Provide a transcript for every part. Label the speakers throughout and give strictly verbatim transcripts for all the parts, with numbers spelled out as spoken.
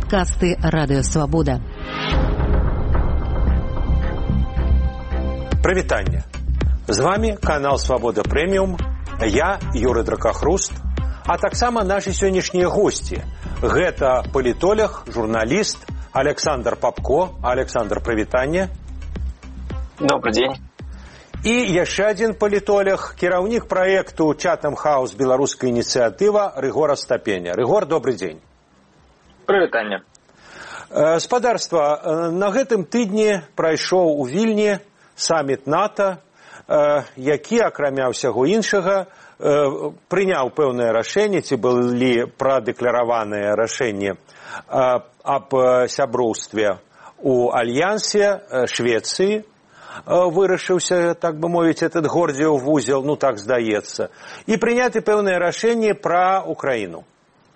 Speaker 1: Падкасты Радыёвабода.
Speaker 2: Прывітанне. З вами канал Свабода Прэміум. Я Юрый Дракахруст, а таксама нашы сённяшнія госці. Гэта палітолог, журналіст Александр Попко. Александр, прывітанне.
Speaker 3: Добрый день.
Speaker 2: І яшчэ адзін палітолог, кіраўнік праекту Chatham House беларуская ініцыятыва Рыгор Астапеня. Рыгор, добрый дзень.
Speaker 3: Прывітанне.
Speaker 2: Спадарства, на гэтым тыдні прайшоў у Вільні саміт НАТО, які, акрамя ўсяго іншага, прыняў пэўнае рашэнне, ці былі прадэклараваныя рашэнні аб сяброўстве у альянсе Швецыі. Вырашыўся, так бы мовіць, этот гордзеў вузел, ну так здаецца, і прыняты пэўныя рашэнні пра Украіну.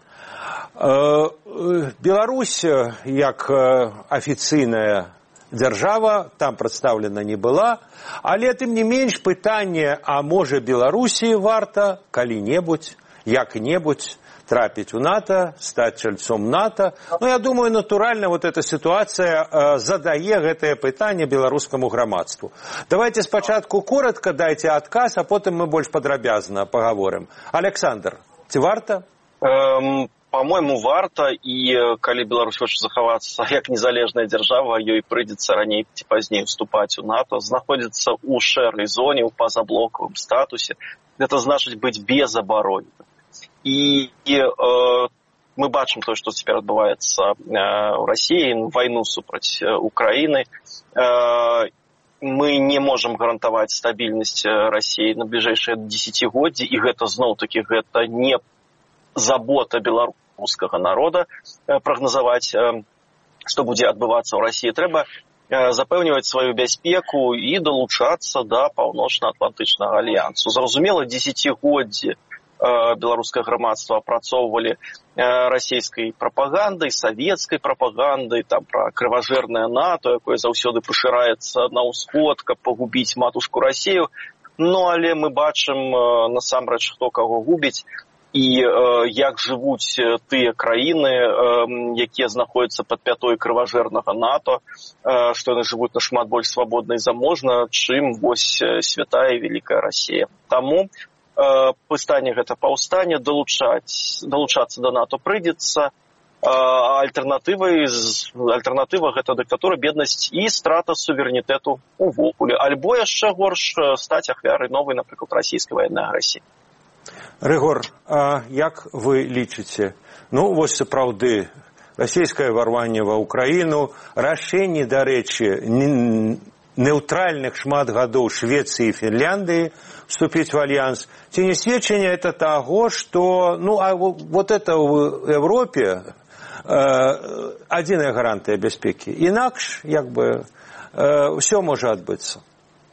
Speaker 2: Беларусь, як афіцыйная дзяржава, там прадстаўлена не была, але тым не менш пытанне, а можа Беларусі варта калі-небудзь, як-небудзь трапіць у НАТО, стаць чальцом НАТО. Ну, я думаю, натуральна, вот эта ситуация э, задае гэтае пытанне беларускаму грамадству. Давайте спачатку коротко дайте адказ, а потым мы больш падрабязна паговорым. Александр, ці варта?
Speaker 3: Эм, по-моему, варта, і калі Беларусь хоча захавацца як незалежная дзяржава, ёй прыйдзецца раней ці пазней уступаць у НАТО, знаходзіцца ў шэрай зоне, у пазаблокавым статусе. Гэта значыць быць безабаронным. І, і э, мы бачым то, што цяпер адбываецца э, ў Расіі, вайну супраць э, Украіны. Э, мы не можам гарантаваць стабільнасць Расіі на бліжэйшыя дзесяцігоддзі, і гэта зноў-такі гэта не забота беларускага народа э, прагназаваць, э, што будзе адбывацца ў Расіі. Трэба э, запэўніваць сваю бяспеку і далучацца да паўночна-атлантычнага альянсу. Зразумела, дзесяцігоддзі беларускае грамадства апрацоўвалі расійскай прапагандай, савецкай прапагандай, там пра крыважэрнае НАТО, якое заўсёды пашыраецца на ўсход, каб пагубіць матушку Расію. Ну, але мы бачым насамрэч, хто каго губіць і як жывуць тыя краіны, якія знаходзяцца пад пятой крыважэрнага НАТО, што яны жывуць нашмат больш свабодна і заможна, чым вось святая і вялікая Расія. Таму пытанне гэта паўстане, далучаць, далучацца да НАТО прыйдзецца, а альтэрнатывай, альтэрнатыва гэта дыктатура, беднасць і страта суверэнітэту увогуле. Альбо яшчэ горш стаць ахвярай новай, напрыклад, расійскай ваеннай агрэсіі.
Speaker 2: Рыгор, а як вы лічыце? Ну, вось сапраўды, расійскае ўварванне ва Ўкраіну, рашэнні, дарэчы, нейтральных шмат гадоў Швецыі і Фінляндыі вступить в альянс, ці не сведчанне это того, что, ну, а вот это в Европе э, адзіная гарантыя бяспекі. Інакш, як бы, э, все можа адбыцца.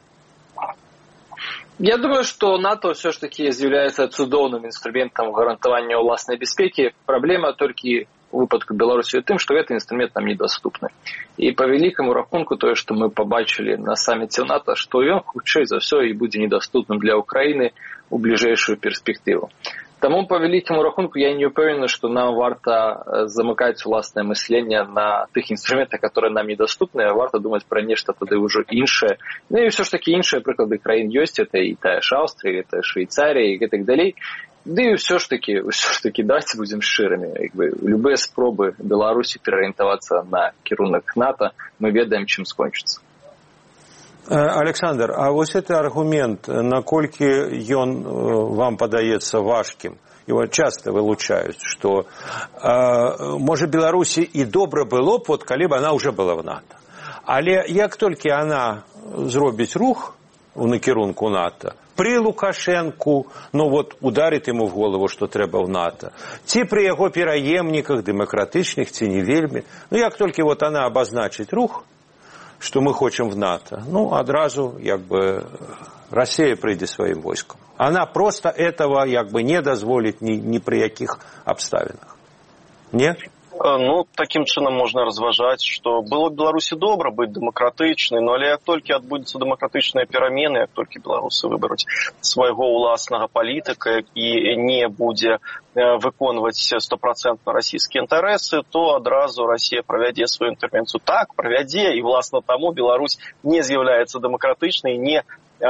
Speaker 4: Я думаю, что НАТО все ж таки является цудоўным инструментом гарантавання ўласнай бяспекі. Праблема толькі у выпадку Беларусі тым, што гэты інструмент нам недаступны. І па вялікаму рахунку тое, што мы пабачылі на саміце НАТО, што ён хутчэй за ўсё і будзе недаступным для Украіны у бліжэйшую перспектыву. Таму па вялікаму рахунку я не ўпэўнены, што нам варта замыкаць уласнае мысленне на тых інструментах, которые нам недаступны, а варта думаць пра нешта тады ўжо іншае. Ну і ўсё ж такі іншыя прыклады краін ёсць, это і тая ж Аўстрыя, это Швейцарія і гэтак далей. Ды і ўсё ж такі, ўсё ж такі, давайте будзем шчырымі. Як бы, любыя спробы Беларусі пераарыентавацца на кірунак НАТО, мы ведаем, чым скончыцца.
Speaker 2: Александр, а вось гэты аргумент, наколькі ён вам падаецца важкім, его часто вылучаюць, што э, можа Беларусі і добра было б, вот, калі б она уже была в НАТО. Але як толькі она зробіць рух у накірунку НАТО, при Лукашенку, ну вот ударит ему в голову, что трэба в НАТО, ці при яго пераемніках дэмакратычных, ці не вельмі. Ну, як толькі вот она обозначить рух, что мы хочем в НАТО, ну, адразу, як бы, Россия прыйдзе сваім войскам. Она просто этого, як бы, не дазволіць ни, ни при якіх абставінах. Не?
Speaker 3: Ну, таким чынам можна разважаць, што было б Беларусі добра быць дэмакратычнай, но але як толькі адбудзецца дэмакратычныя перамены, як толькі беларусы выберуць свайго ўласнага палітыка і не будзе выконваць стопроцентна расійскія інтарэсы, то адразу Расія правядзе сваю інтэрвенцыю. Так, правядзе, і власна таму Беларусь не з'яўляецца дэмакратычнай, не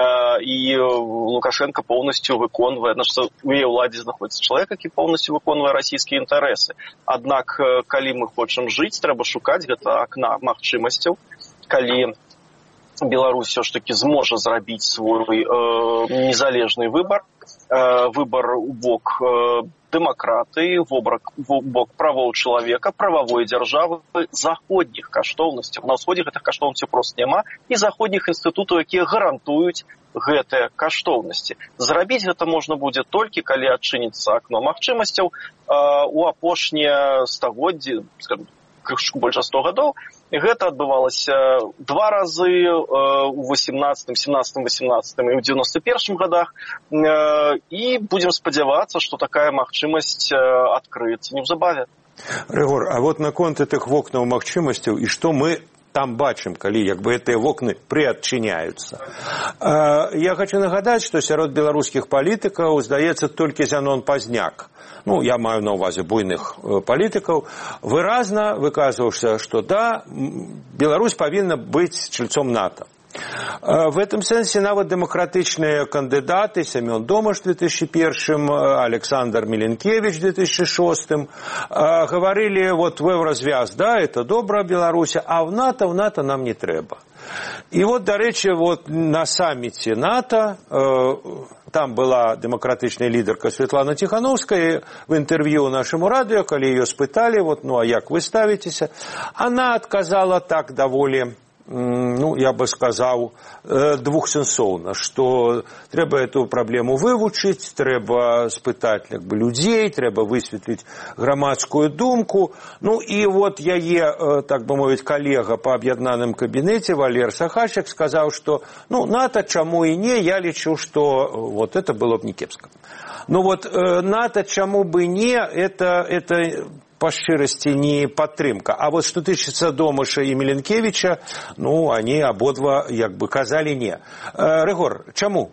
Speaker 3: і Лукашенко полностью выконвае, значит, у яе ўладзе знаходзіцца чалавек, які полностью выконвае расійскія інтарэсы. Аднак, калі мы хочам жыць, трэба шукаць гэта акна магчымасцяў, калі Беларусь все ж таки зможа зрабіць свой э, незалежны выбор, э, выбор у бок э, дэмакратыі, в бок правоў чалавека, прававой дзяржавы, заходніх каштоўнасцяў. На ўсходзе гэтых каштоўнасцяў проста няма, і заходніх інстытутаў, якія гарантуюць гэтыя каштоўнасці. Зрабіць гэта можна будзе толькі, калі адчыніцца акно магчымасцяў. Э, у апошнія стагоддзі, скажем, крышку больш за сто гадоў, гэта адбывалася два разы у восемнадцатым, семнадцатым, восемнадцатым і ў девяносто першым годах, і будзем спадзявацца, што такая магчымасць адкрыецца неўзабаве.
Speaker 2: Рыгор, а вот наконт гэтых вокнаў магчымасцяў і што мы там бачым, калі як бы гэтыя вокны прыадчыняюцца. Я хочу нагадаць, што сярод беларускіх палітыкаў, здаецца, толькі Зянон Пазняк, ну, я маю на ўвазе буйных палітыкаў, выразна выказваўся, што да, Беларусь павінна быць чальцом НАТО. В этом сенсе нават дэмакратычныя кандыдаты Семён Домаш в две тысячи первом, Александр Миленкевич в две тысячи шестом говорили, вот в Еврозвяз, да, это добра Беларуся, а в НАТО, в НАТО нам не трэба. И вот, до речи, вот на саммите НАТО, там была дэмакратычная лідарка Светлана Тихановская, в интервью нашему радио, калі ее спытали, вот, ну, а як вы ставитесь, она отказала так довольно, ну, я бы сказал, двухсенсоўна, что трэба эту праблему вывучыць, трэба спытаць как бы людзей, трэба высветліць грамадскую думку. Ну и вот яе, так бы мовіць, калега по аб'яднаным кабінеце Валер Сахачек сказал, что ну, НАТО чаму и не, я лічу, что вот это было бы не кепска. Ну вот НАТО чаму бы не, это, это по шчырасці не падтрымка. А вот что тычыцца Домаша і Миленкевича, ну, они ободва як бы казалі не. Рыгор, чаму?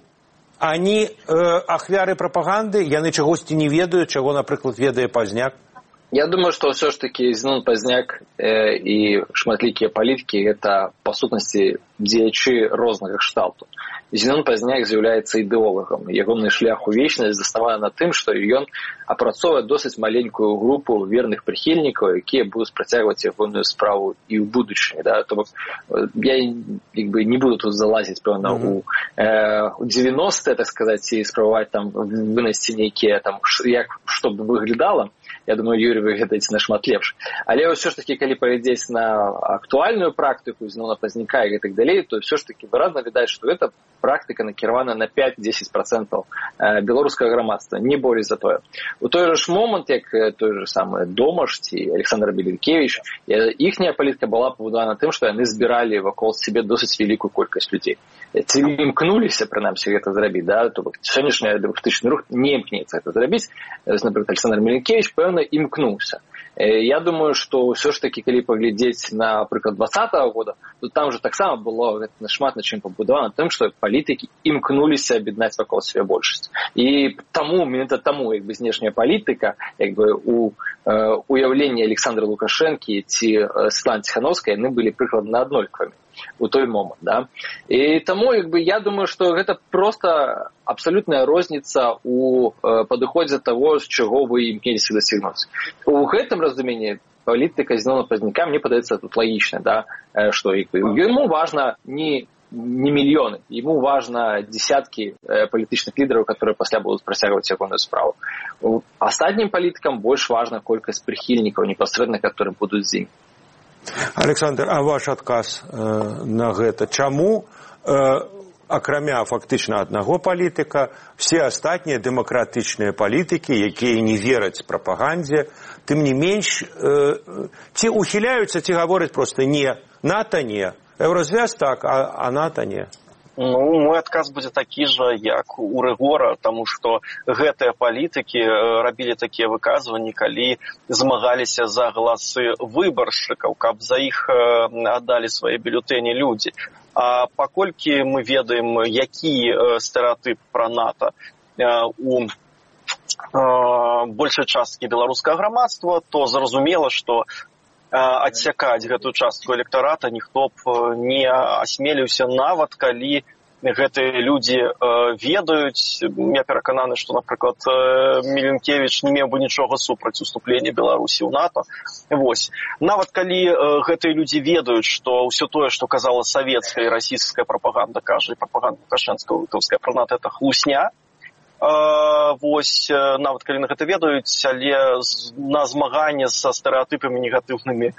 Speaker 2: Они ахвяры прапаганды, яны чагосьці не ведаюць, чаго, напрыклад, ведае Пазняк?
Speaker 4: Я думаю, что все ж таки Зенон Пазняк э, и шматлікія палітыкі — это, по сутнасці, дзеячы рознага кшталту. Зенон Пазняк з'яўляецца ідэолагам. Ягоны шлях у вечнасць заснаваны на тым, што ён апрацоўвае досыць маленькую групу верных прыхільнікаў, якія будуць працягваць ягоную справу і ў будучыні. Да? То бок, я як бы, не буду тут залазіць, пэўна, mm-hmm. у, э, у девяностые, так сказаць, і спрабаваць там вынайсці нейкія, там, як, што б выглядала. Я думаю, Юрий выглядаеце нашмат лепш. Але ўсё ж таки, калі паглядзець на актуальную практыку Зенона Пазняка і так далей, то ўсё ж таки выразна відаць, што гэта практыка накіравана на пять-десять процентов беларускага грамадства, не болей за тое. У той же ж момант, як той же самы Домаш ці Александр Миленкевич, іхняя палітыка была пабудавана тым, што яны збіралі вакол сябе досыць вялікую колькасць людзей. Ці імкнуліся, прынамсі, гэта зрабіць, да? То бок сённяшні дэмакратычны рух не імкнецца гэта зрабіць. Напрыклад, Александр Миленкевич, пэўна, імкнуўся. Я думаю, што ўсё ж такі, калі паглядзець на, напрыклад, двадцатого года, то там же таксама было гэта шмат на чым пабудавана тым, што палітыкі імкнуліся аб'яднаць вакол сябе большасць. І таму, менавіта таму, як бы, знешняя палітыка, як бы, у э, уяўленні Александра Лукашэнкі ці Светланы Тихановскай, яны былі прыкладна аднолькавымі у той момант, да. І таму, як бы, я думаю, што гэта проста абсалютная розніца у э, падыходзе таго, з чаго вы імкнеліся дасягнуць. У гэтым разуменні палітыка Зенона Пазняка, мне падаецца, тут лагічна, да, э, што як бы, яму важна не не мільёны, ему важна десяткі э, палітычных лідараў, которые пасля будуць працягваць ягоную справу. Астатнім палітыкам больш важна колькасць прыхільнікаў непасрэдна, которые будуць з ім.
Speaker 2: Александр, а ваш адказ э, на гэта? Чаму, э, акрамя фактычна аднаго палітыка, все астатнія дэмакратычныя палітыкі, якія не вераць прапагандзе, тым не менш, э, ці ухіляюцца, ці гавораць проста не, НАТО не, Еврозвяз так, а, а НАТО не?
Speaker 3: Ну, мой адказ будзе такі жа, як у Рыгора, таму што гэтыя палітыкі рабілі такія выказванні, калі змагаліся за галасы выбаршчыкаў, каб за іх аддалі свае бюлетэні людзі. А паколькі мы ведаем, які стэрэатып пра НАТО у большай часткі беларускага грамадства, то зразумела, што адсякаць гэтую частку электарата ніхто б не асмеліўся, нават калі гэтыя людзі ведаюць. Я перакананы, што, напрыклад, Міленкевіч не меў бы нічога супраць уступлення Беларусі ў НАТО. Вось. Нават калі гэтыя людзі ведаюць, што ўсё тое, што казала савецкая і расійская прапаганда, кажа, і прапаганда лукашэнская пра НАТО, это хлусня. Вось, нават калі на гэта ведаюць, але на змаганне са стэрэатыпамі негатыўнымі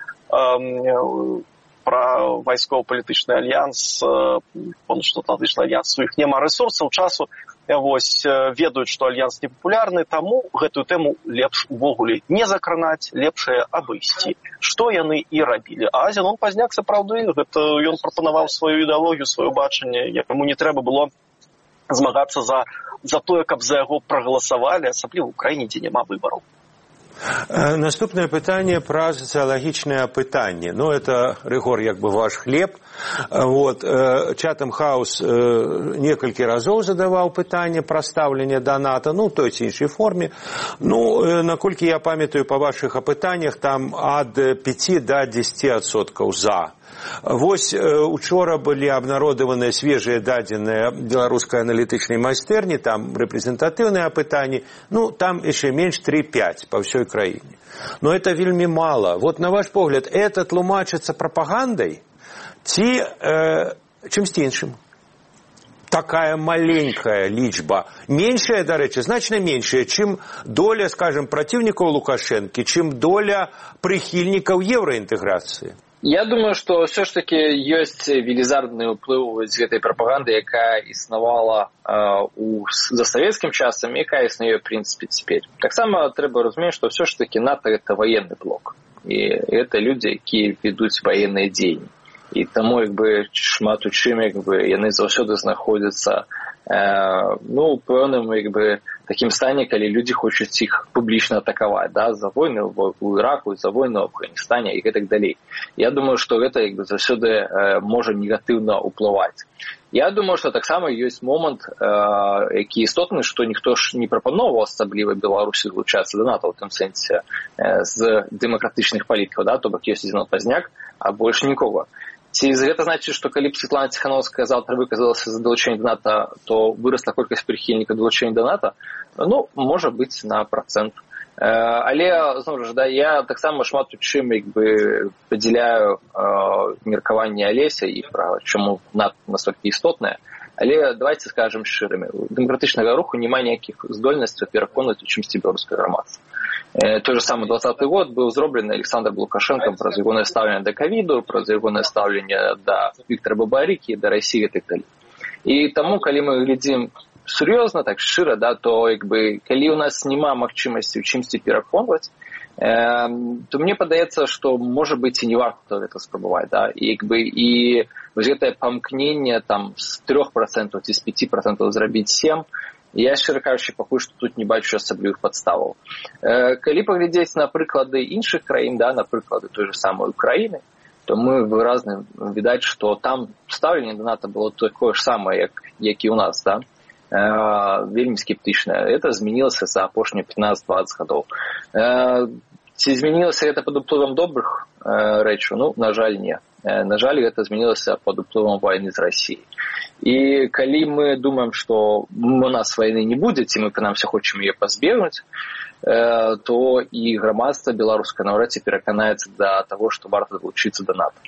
Speaker 3: пра вайскова-палітычны альянс, паўночнаатлантычны альянс, у іх няма рэсурсаў, часу, вось, ведаюць, што альянс непапулярны, таму гэтую тэму лепш увогуле не закранаць, лепшае абысці. Што яны і рабілі. А Зенон Пазняк, сапраўды, гэта ён прапанаваў сваю ідэалогію, сваё бачанне, яму не трэба было змагацца за, за тое, каб за яго прагаласавалі, асабліва ў краіне, дзе няма выбараў.
Speaker 2: Наступнае пытанне пра сацыялагічнае пытанне. Ну, это, Рыгор, як бы ваш хлеб. Вот. Чатам Хаус некалькі разоў задаваў пытанне пра стаўленне да НАТО, ну, той ці іншай форме. Ну, наколькі я памятаю па вашых апытаннях, там ад пяці да дзесяці адсоткаў за. Вось учора былі абнародаваныя свежыя дадзеныя беларускай аналітычнай майстэрні, там рэпрэзентатыўныя апытанні, ну, там яшчэ менш тры-пяць па ўсёй краіне. Но это вельмі мала. Вот на ваш погляд, это тлумачыцца прапагандай ці э, чымсьці іншым? Такая маленькая лічба, меншая, дарэчы, значна меншая, чым доля, скажем, праціўнікаў Лукашэнкі, чым доля прыхільнікаў еўраінтэграцыі.
Speaker 4: Я думаю, што ўсё ж такі ёсць велізарны ўплыў з гэтай прапаганды, якая існавала э, у засавецкім часам, якая існуе, в прынцыпе, цяпер. Таксама трэба разумець, што ўсё ж такі НАТО – это военны блок. І это людзі, якія ведуць военныя дзеянні. І таму, як бы, шмат у чым, як бы, яны заўсёды знаходзяцца э, ну, у пэўным, як бы, такім стане, калі людзі хочуць іх публічна атакаваць, да, за войны ў Іраку, за войны ў Афганістане і гэтак далей. Я думаю, што гэта, як бы, заўсёды э, можа негатыўна ўплываць. Я думаю, што таксама ёсць момант, э, які істотны, што ніхто ж не прапаноўваў асабліва Беларусі злучацца да НАТО ў тым сэнсе э, з дэмакратычных палітыкаў, да, то бок ёсць Зенон Пазняк, а больш нікога. Ці гэта значыць, што калі б Светлана Ціхановская заўтра выказалася за далучэнне да НАТО, то вырасла колькасць прыхільнікаў далучэння да НАТО? Ну, можа быць, на працэнт. Але, зноў жа, да, я таксама шмат у чым, як бы, падзяляю меркаванне Алеся і пра чаму НАТО настолькі істотнае. Але давайте скажем шчырымі, у дэмакратычнага руху няма ніякіх здольнасцяў пераконаць у чымсьці беларускае грамадства. Той же самый двадцатый год был зроблены Александром Лукашенко праз ягонае стаўленне да ковіду, праз ягонае стаўленне да Віктора Бабарыкі, да Расіі і так далей. І таму, калі мы глядзім сур'ёзна, так шчыра, да, то, як бы, калі у нас няма магчымасці ў чымсьці пераконваць, э, то мне падаецца, што, можа быць, і не варта гэта спрабаваць, да, і, як бы, і вось гэтае памкненне там з трох працэнтаў ці з пяці працэнтаў зрабіць сем, я, шчыра кажучы, пакуль што тут не бачу асаблівых падставаў. Э, калі паглядзець на прыклады іншых краін, да, на прыклады той же самой Украіны, то мы выразна відаць, што там стаўленне да НАТО было такое ж самае, як, як і ў нас, да, э, вельмі скептычнае. Это змянілася за апошнія пятнаццаць-дваццаць гадоў. Э, ці змянілася гэта пад уплывам добрых э, рэчаў? Ну, на жаль, не. Э, на жаль, гэта змянілася пад уплывам вайны з Расіяй. І калі мы думаем, што у нас вайны не будзе, ці мы, прынамсі, хочам яе пазбегнуць, э, то і грамадства беларускае наўрад ці пераканаецца да таго, што варта далучыцца да НАТО.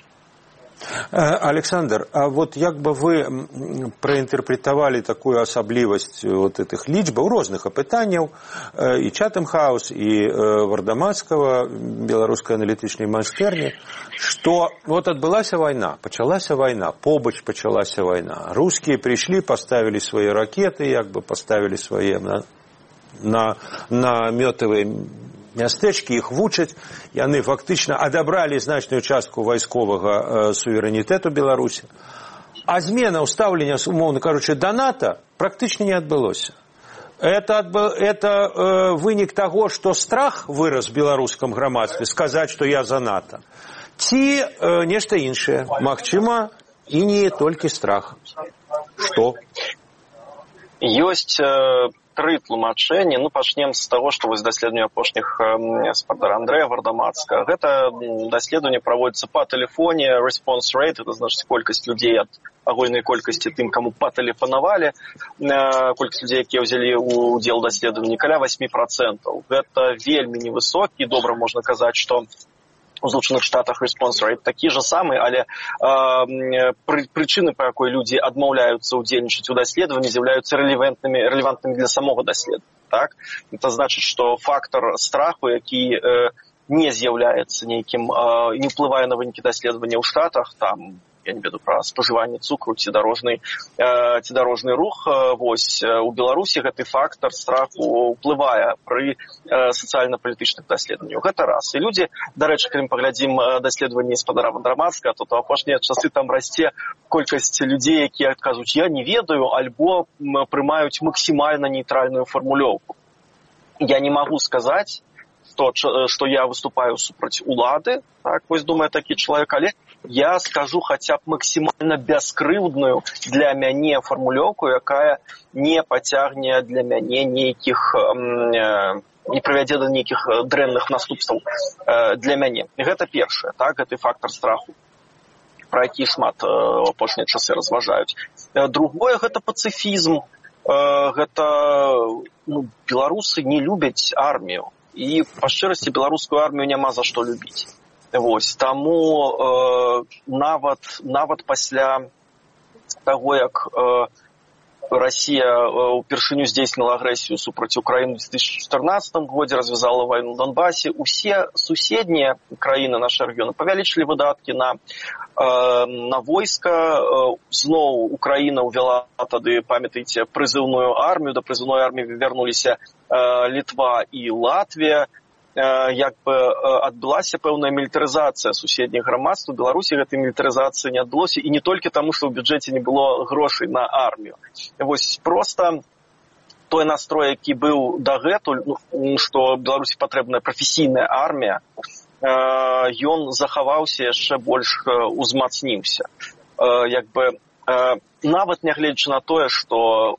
Speaker 2: Александр, а вот як бы вы праінтэрпрэтавалі такую асаблівасць вот этих лічбаў, розных апытанняў, і Чатам Хаус, і Вардамацкага, беларускай аналітычнай майстэрні, што вот адбылася вайна, пачалася вайна, побач пачалася вайна. Рускія прыйшлі, паставілі свае ракеты, як бы паставілі свае на, на, на мётавыя мястэчкі, іх вучаць, яны фактычна адабралі значную частку вайсковага э, суверэнітэту Беларусі. А змена ўстаўлення, умоўна кажучы, да НАТО практычна не адбылося. Это, это э, вынік таго, што страх вырас в беларускам грамадстве, сказаць, што я за НАТО. Ці э, нешта іншае. Магчыма, і не толькі страх. Што?
Speaker 3: Ёсць э, тры тлумачэнні. Ну, пачнем з таго, што вось даследаванне апошніх э, спадара Андрэя Вардамацкага. Гэта даследаванне праводзіцца па тэлефоне, response rate, это значыць колькасць людзей ад агульнай колькасці тым, каму патэлефанавалі, колькасць людзей, якія ўзялі ўдзел у даследаванні, каля восемь процентаў. Гэта вельмі невысокі, добра можна казаць, што у Злучаных Штатах response rate такі же самы, але э, пры, прычыны, па якой людзі адмаўляюцца ўдзельнічаць у даследаванні, з'яўляюцца рэлевантнымі, рэлевантнымі для самога даследавання. Так? Это значыць, што фактар страху, які э, не з'яўляецца нейкім, э, не ўплывае на вынікі даследавання ў Штатах, там, я не веду пра спажыванне цукру ці дарожны, э, ці дарожны рух. Вось у Беларусі гэты фактар страху ўплывае пры э, сацыяльна-палітычных даследаваннях. Гэта раз. І людзі, дарэчы, калі мы паглядзім даследаванні спадара Вардамацкага, то ў апошнія часы там расце колькасць людзей, якія кажуць, я не ведаю, альбо прымаюць максімальна нейтральную фармулёўку. Я не магу сказаць, што, што я выступаю супраць улады, так, вось думае такі чалавек, але я скажу хаця б максімальна бяскрыўдную для мяне фармулёўку, якая не пацягне для мяне нейкіх, э, не прывядзе да нейкіх дрэнных наступстваў э, для мяне. І гэта першае, так, гэты фактар страху, пра які шмат э, апошнія часы разважаюць. Другое, гэта пацыфізм. Э, гэта, ну, беларусы не любяць армію. І, па шчырасці, беларускую армію няма за што любіць. Вось, таму э, нават, нават пасля таго, як э, Расія э, упершыню здзейсніла агрэсію супраць Украіны ў две тысячи чатырнаццатым годзе, развязала вайну ў Донбасе, усе суседнія краіны нашага рэгіёна павялічылі выдаткі на, э, на войска. Э, зноў Украіна ўвяла тады, памятаеце, прызыўную армію, да прызыўной арміі вярнуліся э, Літва і Латвія. Як бы адбылася пэўная мілітарызацыя суседніх грамадств. У Беларусі гэтай мілітарызацыі не адбылося, і не толькі таму, што ў бюджэце не было грошай на армію. Вось проста той настрой, які быў дагэтуль, ну, што Беларусі патрэбная прафесійная армія, ён захаваўся, яшчэ больш узмацніўся. Як бы нават нягледзячы на тое, што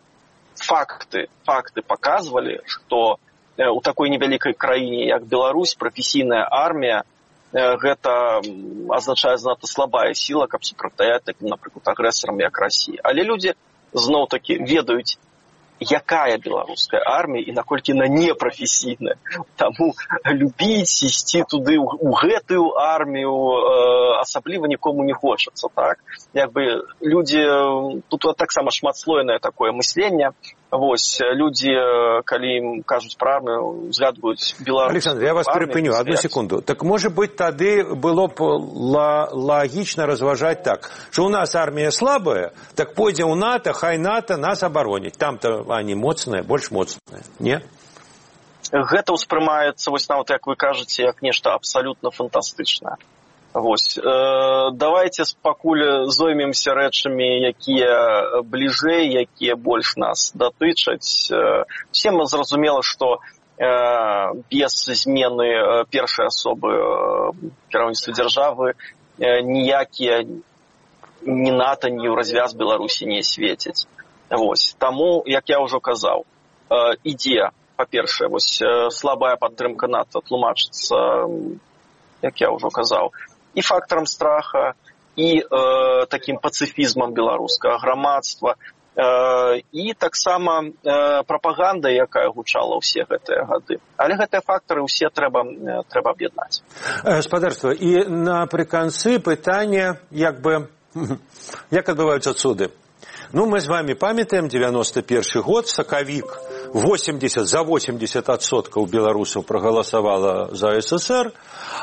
Speaker 3: факты, факты паказвалі, што у такой невялікай краіне, як Беларусь, прафесійная армія, гэта азначае занадта слабая сіла, каб супрацьстаяць такім, напрыклад, агрэсарам, як Расія. Але людзі зноў-такі ведаюць, якая беларуская армія і наколькі яна непрафесійная. Таму любіць, ісці туды у гэтую армію э, асабліва нікому не хочацца. Так? Як бы людзі, тут таксама шматслойнае такое мысленне. Вось, людзі, калі ім кажуць пра армію, згадваюць Беларусь.
Speaker 2: Александр, я вас перепыню, одну секунду. Так, может быть, тады было б лагічна разважаць так, что у нас армія слабая, так пойдзе ў НАТО, хай НАТО нас абароніць. Там-то они моцныя, больш моцныя, не?
Speaker 3: Гэта ўспрымаецца, вось нават, як вы кажаце, як нешта абсалютна фантастычнае. Вось, э, давайте пакуль зоймемся рэчамі, якія бліжэй, якія больш нас датычаць. Э, всем зразумела, што э, без змены э, першай асобы э, кіраўніцтва дзяржавы э, ніякія ні НАТО, ні развяз Беларусі не свеціць. Вось, таму, як я ўжо казаў, э, ідзе, па-першае, вось э, слабая падтрымка НАТО тлумачыцца, як я ўжо казаў, і фактарам страха, і э, такім пацыфізмам беларускага грамадства, э, і таксама э, прапагандай, якая гучала ўсе гэтыя гады. Але гэтыя фактары ўсе трэба, э, трэба аб'яднаць.
Speaker 2: Гаспадарства, і напрыканцы пытанне, як бы, як адбываюцца цуды? Ну, мы з вами памятаем, девяносто первый год, сакавік, восемьдесят, за восемьдесят адсоткаў беларусаў прагаласавала за СССР,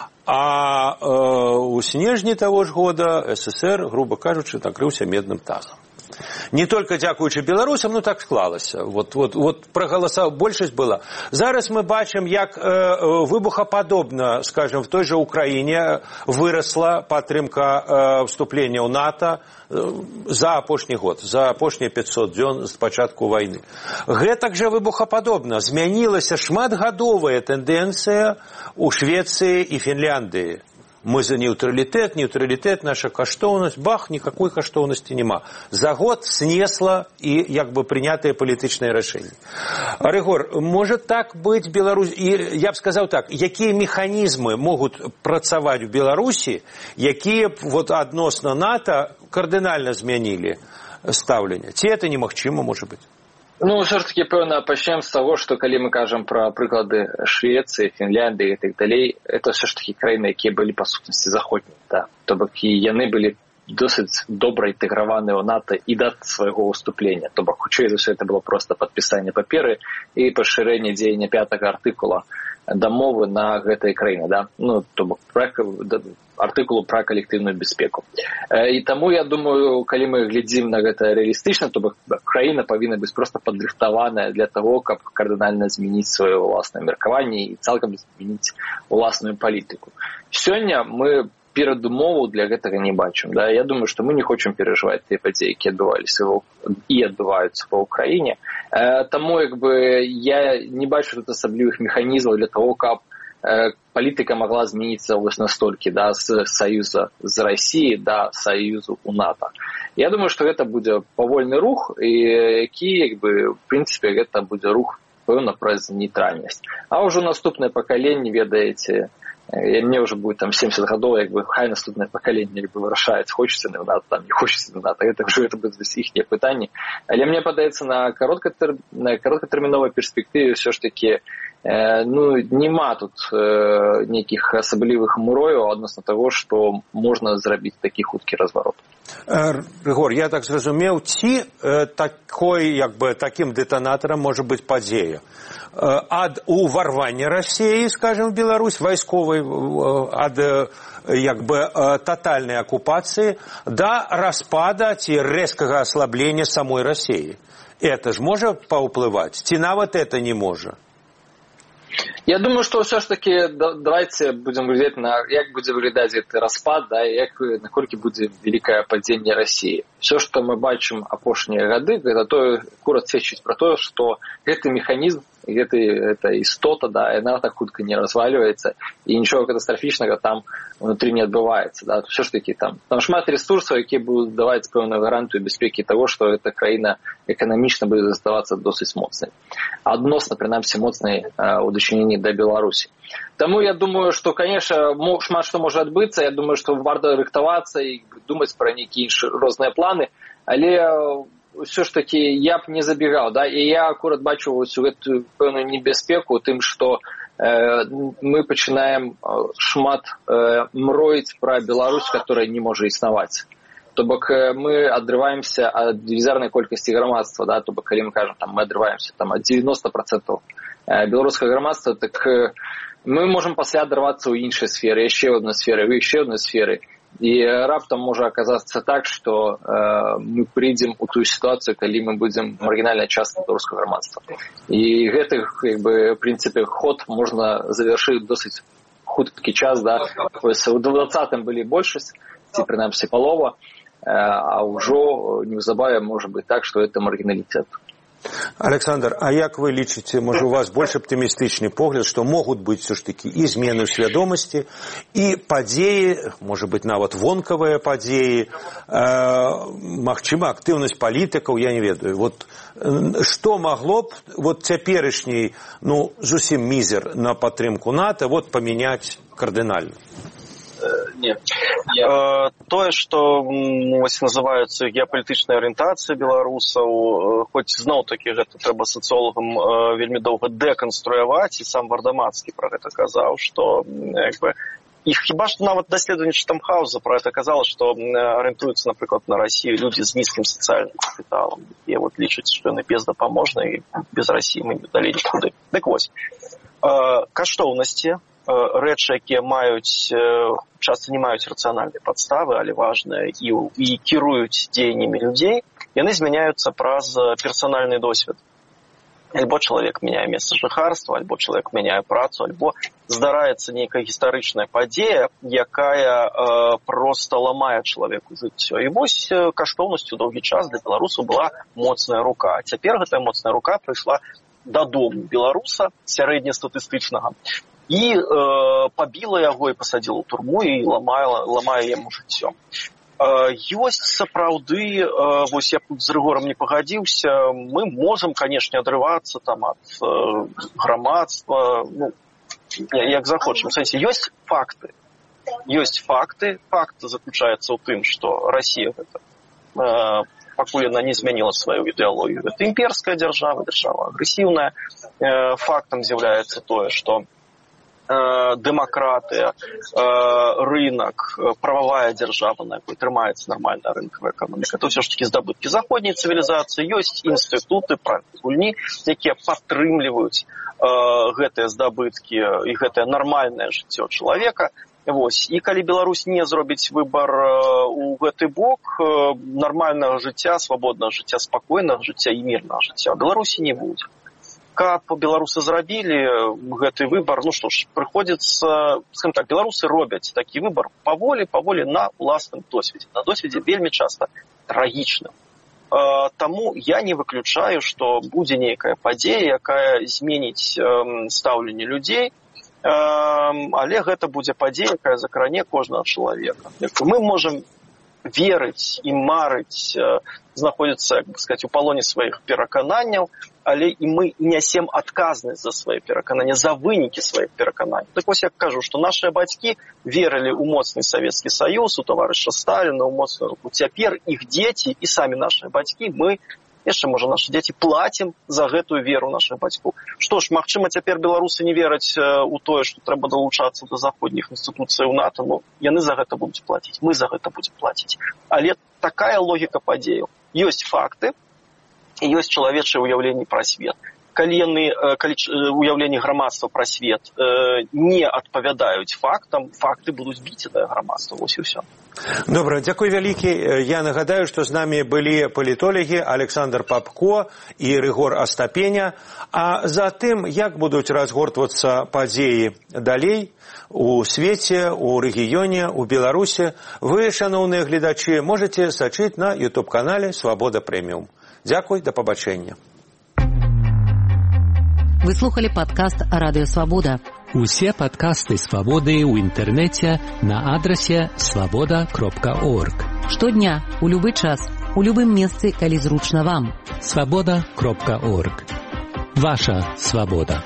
Speaker 2: а э, у снежні таго ж года СССР, грубо кажучы, накрыўся медным тазам. Не только дзякуючы беларусам, ну так склалася. Вот, вот, вот проголосовала, большасць была. Зараз мы бачым, як э, выбухападобна, скажем, в той же Украине выросла падтрымка э, вступлення ў НАТО э, за апошні год, за апошнія пятьсот дзён з пачатку вайны. Гэтак жа выбухападобна змянілася шматгадовая тэндэнцыя ў Швеции и Финляндии. Мы за нейтралитет, нейтралитет, наша каштоўнасць, бах, никакой каштоўнасці нема. За год снесла и як бы принятые политичные решения. Рыгор, может так быть Беларусь, и я бы сказал так, какие механизмы могут працаваць в Беларуси, якія вот адносна НАТО кардинально змянили ставление? Ці это немагчыма, может быть?
Speaker 4: Ну, все ж таки, пэўна, пачнем з таго, што калі мы кажам пра прыклады Швецыі, Фінляндыі і так далей, это все ж таки краіны, якія былі па сутнасці заходнімі, да. То бок і яны былі досыць добра інтэграваныя ў НАТО і да свайго ўступлення. То бок, хутчэй за ўсё, это было проста падпісанне паперы і пашырэнне дзеяння пятага артыкула дамовы на гэтай краіне, да. Ну, то бок, артыкулу пра калектыўную бяспеку. І таму, я думаю, калі мы глядзім на гэта рэалістычна, то краіна павінна быць проста падрыхтаваная для того, каб кардынальна змяніць сваё ўласнае меркаванне і цалкам змяніць уласную палітыку. Сёння мы перадумову для гэтага не бачым. Да? Я думаю, што мы не хочам перажываць тыя падзеі, якія адбываліся і адбываюцца ва ўкраіне. Таму, як бы, я не бачу тут асаблівых механізмаў для того, каб палітыка могла змяніцца вось настолькі, да, з саюза з Расіі да саюзу у НАТО. Я думаю, што гэта будзе павольны рух, і які, як бы, в прынцыпе, гэта будзе рух, пэўна, праз нейтральнасць. А ўжо наступнае пакаленне, ведаеце, мне ўжо будет там семьдесят гадоў, як бы, хай наступнае пакаленне, як бы, вырашаюць, хочацца на НАТО, там, не хочацца на НАТО, гэта ўжо это будзе іхнія пытанні. Але мне падаецца, на кароткатэрміновай перспектыве ўсё ж такі ну, нема тут э, нейкіх асаблівых мурояў адносна таго, што можна зрабіць такі хуткі разварот.
Speaker 2: Рыгор, я так зразумеў, ці э, такой, як бы, таким дэтанатарам можа быць падзея ад уварвання Расіі, скажем, в Беларусь, вайсковай, ад як бы тотальной оккупации до распада ці рэзкага аслаблення самой Расіі. Это ж можа паўплываць? Ці нават это не можа?
Speaker 4: Я думаю, што ўсё ж такі давайте будзем глядзець на як будзе выглядаць гэты распад, да, як наколькі будзе вялікае падзенне Расіі. Все, што мы бачым апошнія гады, гэта тое акурат сведчыць пра тое, што гэты механізм, гэты эта істота, да, яна так хутка не разваліваецца і нічога катастрафічнага там внутры не адбываецца, да. Все ж такі там там шмат ресурсаў, якія будуць даваць пэўную гарантыю бяспекі таго, што эта краіна эканамічна будзе заставацца досыць моцнай. Адносна, прынамсі, моцнай у дачыненні да Беларусі. Таму я думаю, што, конечно, шмат што можа адбыцца, я думаю, што варта рыхтавацца і думаць пра нейкія іншыя розныя планы, але ўсё ж такі я б не забегаў, да, і я акурат бачу вось гэтую пэўную небяспеку тым, што э, мы пачынаем шмат э, мроіць пра Беларусь, которая не можа існаваць. То бок мы адрываемся ад велізарнай колькасці грамадства, да, то бок калі мы кажам, там мы адрываемся там ад девяносто процентов беларускага грамадства, так э, мы можам пасля адрывацца ў іншай сферы, яшчэ адной сферы, ў яшчэ адной сферы. І раптам можа аказацца так, што э, мы прыйдзем у тую сітуацыю, калі мы будзем маргінальнай часткай беларускага грамадства. І гэты, як бы, в прынцыпе, ход можна завяршыць досыць хуткі час, да. У двадцатым былі большасць, ці прынамсі палова, э, а ўжо неўзабаве можа быць так, што это маргіналітэт.
Speaker 2: Александр, а як вы лічыце, можа, у вас больш аптымістычны погляд, што могуць быць все ж такі і змены ў свядомасці, і падзеі, можа быць, нават вонкавыя падзеі, э, магчыма, актыўнасць палітыкаў, я не ведаю. Вот што магло б вот цяперашні, ну, зусім мізер на падтрымку НАТО вот памяняць кардынальна?
Speaker 3: Нет. Я... Тое, што вось называюцца геапалітычнай арыентацыі беларусаў, хоць зноў-такі гэта трэба сацыолагам вельмі доўга дэканструяваць, і сам Вардамацкі пра гэта казаў, што як бы і хіба што нават даследаванне Штамхаўза пра гэта казала, што арыентуюцца, напрыклад, на Расію людзі з нізкім сацыяльным капіталам, і вот лічаць, што яны бездапаможныя, і без Расіі мы далей нікуды. Дык вось, каштоўнасці, рэчы, якія маюць, часта не маюць рацыянальнай падставы, але важныя, і, і кіруюць дзеяннямі людзей, яны змяняюцца праз персанальны досвед. Альбо чалавек мяняе месца жыхарства, альбо чалавек мяняе працу, альбо здараецца нейкая гістарычная падзея, якая э, проста ламае чалавеку жыццё. І вось э, каштоўнасцю доўгі час для беларусаў была моцная рука. Цяпер гэтая моцная рука прыйшла дадому беларуса сярэднестатыстычнага і э, пабіла яго і пасадзіла ў турму і ламае, ламае яму жыццё. Ёсць сапраўды, вось я з Рыгорам не пагадзіўся, мы можам, канешне, адрывацца там ад грамадства, ну, як захочам. В сэнсе, ёсць факты. Ёсць факты. Факт заключаецца ў тым, што Расія гэта, пакуль яна не змяніла сваю ідэалогію, гэта імперская дзяржава, дзяржава агрэсіўная. Фактам з'яўляецца тое, што дэмакратыя, рынок, прававая дзяржава, на якой трымаецца нармальная рынкавая эканоміка. Это ўсё ж такі здабыткі заходняй цывілізацыі. Ёсць інстытуты, правілы гульні, якія падтрымліваюць гэтыя здабыткі і гэтае нармальнае жыццё чалавека. Вось. І калі Беларусь не зробіць выбар у гэты бок нармальнага жыцця, свабоднага жыцця, спакойнага жыцця і мірнага жыцця, Беларусі не будзе. Каб беларусы зрабілі гэты выбар, ну што ж, прыходзіцца, скажем так, беларусы робяць такі выбар паволі, паволі на ўласным досведзе. На досведзе вельмі часта трагічным. Таму я не выключаю, што будзе нейкая падзея, якая зменіць стаўленне людзей, але гэта будзе падзея, якая закране кожнага чалавека. Мы можам верыць і марыць, знаходзіцца, як бы сказаць, у палоне сваіх перакананняў, але і мы нясем адказнасць за свае перакананні, за вынікі сваіх перакананняў. Так вось я кажу, што нашыя бацькі верылі ў моцны Савецкі Саюз, у таварыша Сталіна, ў моцную руку. Цяпер іх дзеці і самі нашыя бацькі, мы, яшчэ, можа, нашы дзеці плацім за гэтую веру нашых бацькоў. Што ж, магчыма, цяпер беларусы не вераць у тое, што трэба далучацца да заходніх інстытуцыяў НАТО, ну, яны за гэта будуць плаціць, мы за гэта будзем плаціць. Але такая логіка падзеяў. Ёсць факты, і ёсць чалавечае ўяўленне пра свет. Калі яны, калі ўяўленне грамадства пра свет не адпавядаюць фактам, факты будуць біць гэтае грамадства. Вось і ўсё.
Speaker 2: Добра, дзякуй вялікі. Я нагадаю, што з намі былі палітолагі Александр Папко і Рыгор Астапеня. А затым, як будуць разгортвацца падзеі далей у свеце, у рэгіёне, у Беларусі, вы, шаноўныя гледачы, можаце сачыць на ютуб-канале «Свабода Прэміум». Дзякуй, да пабачэння.
Speaker 1: Вы слухали падкаст «Радыё Свабода».
Speaker 5: Усе падкасты «Свабоды» ў інтэрнэце на адрасе свабода кропка орг.
Speaker 1: Штодня, у любы час, у любым месцы, калі зручна вам.
Speaker 5: свабода кропка орг. Ваша свабода.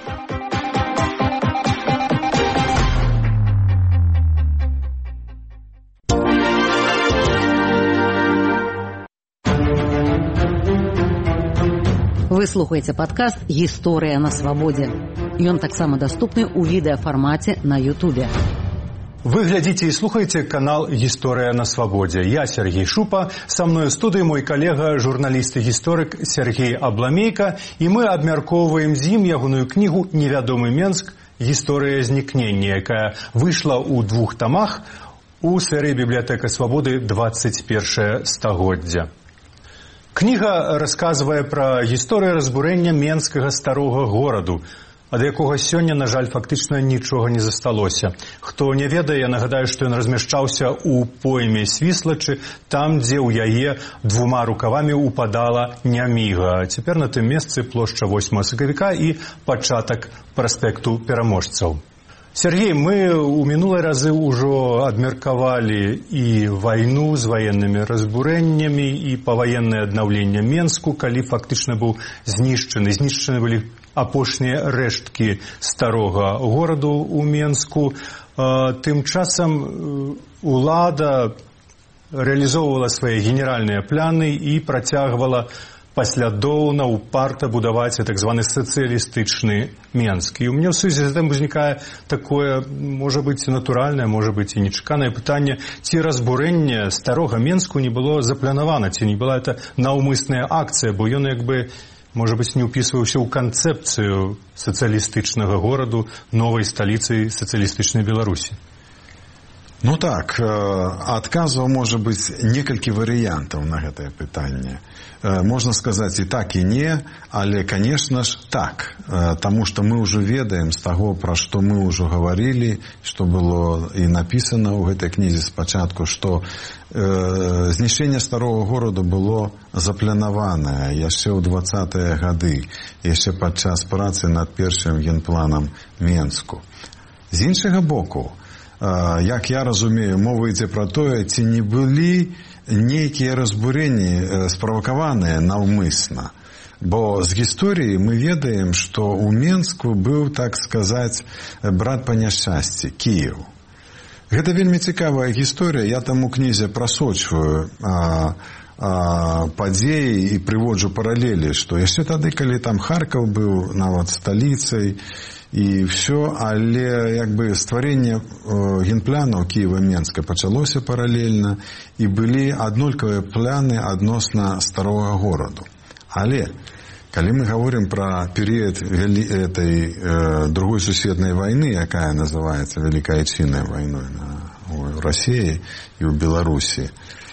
Speaker 1: Вы слухаеце падкаст «Гісторыя на свабодзе». Ён таксама даступны ў відэафармаце на Ютубе.
Speaker 6: Вы глядзіце і слухаеце канал «Гісторыя на свабодзе». Я Сергей Шупа, са мной у студыі мой калега, журналіст і гісторык Сергей Абламейка, і мы абмяркоўваем з ім ягоную кнігу «Невядомы Менск. Гісторыя знікнення», якая выйшла ў двух тамах у серыі «Бібліятэка свабоды двадцать першае стагоддзя». Кніга расказвае пра гісторыю разбурэння Менскага старога гораду, ад якога сёння, на жаль, фактычна нічога не засталося. Хто не ведае, я нагадаю, што ён размяшчаўся ў пойме Свіслачы, там, дзе ў яе двума рукавамі упадала Няміга. Цяпер на тым месцы плошча восьмага сакавіка і пачатак праспекту Пераможцаў. Сергей, мы у мінулыя разы ўжо абмеркавалі і вайну з ваеннымі разбурэннямі, і паваеннае аднаўленне Менску, калі фактычна быў знішчаны. Знішчаны былі апошнія рэшткі старога гораду ў Менску. Тым часам улада рэалізоўвала свае генеральныя пляны і працягвала паслядоўна упарта будаваць так званы сацыялістычны Менск. І ў мяне ў сувязі з гэтым узнікае такое, можа быць, натуральнае, можа быць, і нечаканае пытанне, ці разбурэнне старога Менску не было запланавана, ці не была это наўмысная акцыя, бо ён як бы, можа быць, не ўпісваўся ў канцэпцыю сацыялістычнага гораду, новай сталіцы сацыялістычнай Беларусі.
Speaker 7: Ну так, адказаў можа быць некалькі варыянтаў на гэтае пытанне. Можна сказаць і так, і не, але, конечно ж, так. Таму што мы ўжо ведаем з таго, пра што мы ўжо гаварылі, што было і напісана ў гэтай кнізе спачатку, што э, знішчэнне старога гораду было запланаванае яшчэ ў дваццатыя гады, яшчэ падчас працы над першым генпланам Менску. З іншага боку, як я разумею, мова ідзе пра тое, ці не былі нейкія разбурэнні справакаваныя наўмысна. Бо з гісторыі мы ведаем, што ў Менску быў, так сказаць, брат па няшчасці, Кіеў. Гэта вельмі цікавая гісторыя, я там у кнізе прасочваю а, а, падзеі і прыводжу паралелі, што яшчэ тады, калі там Харкаў быў нават сталіцай, і все, але як бы стварэнне генпланаў Кіева-Менска пачалося паралельна, і былі аднолькавыя пляны адносна старога гораду. Але калі мы гаворым пра перыяд этой э, другой сусветнай вайны, якая называецца Вялікай Айчыннай вайной ў Расіі і ў Беларусі,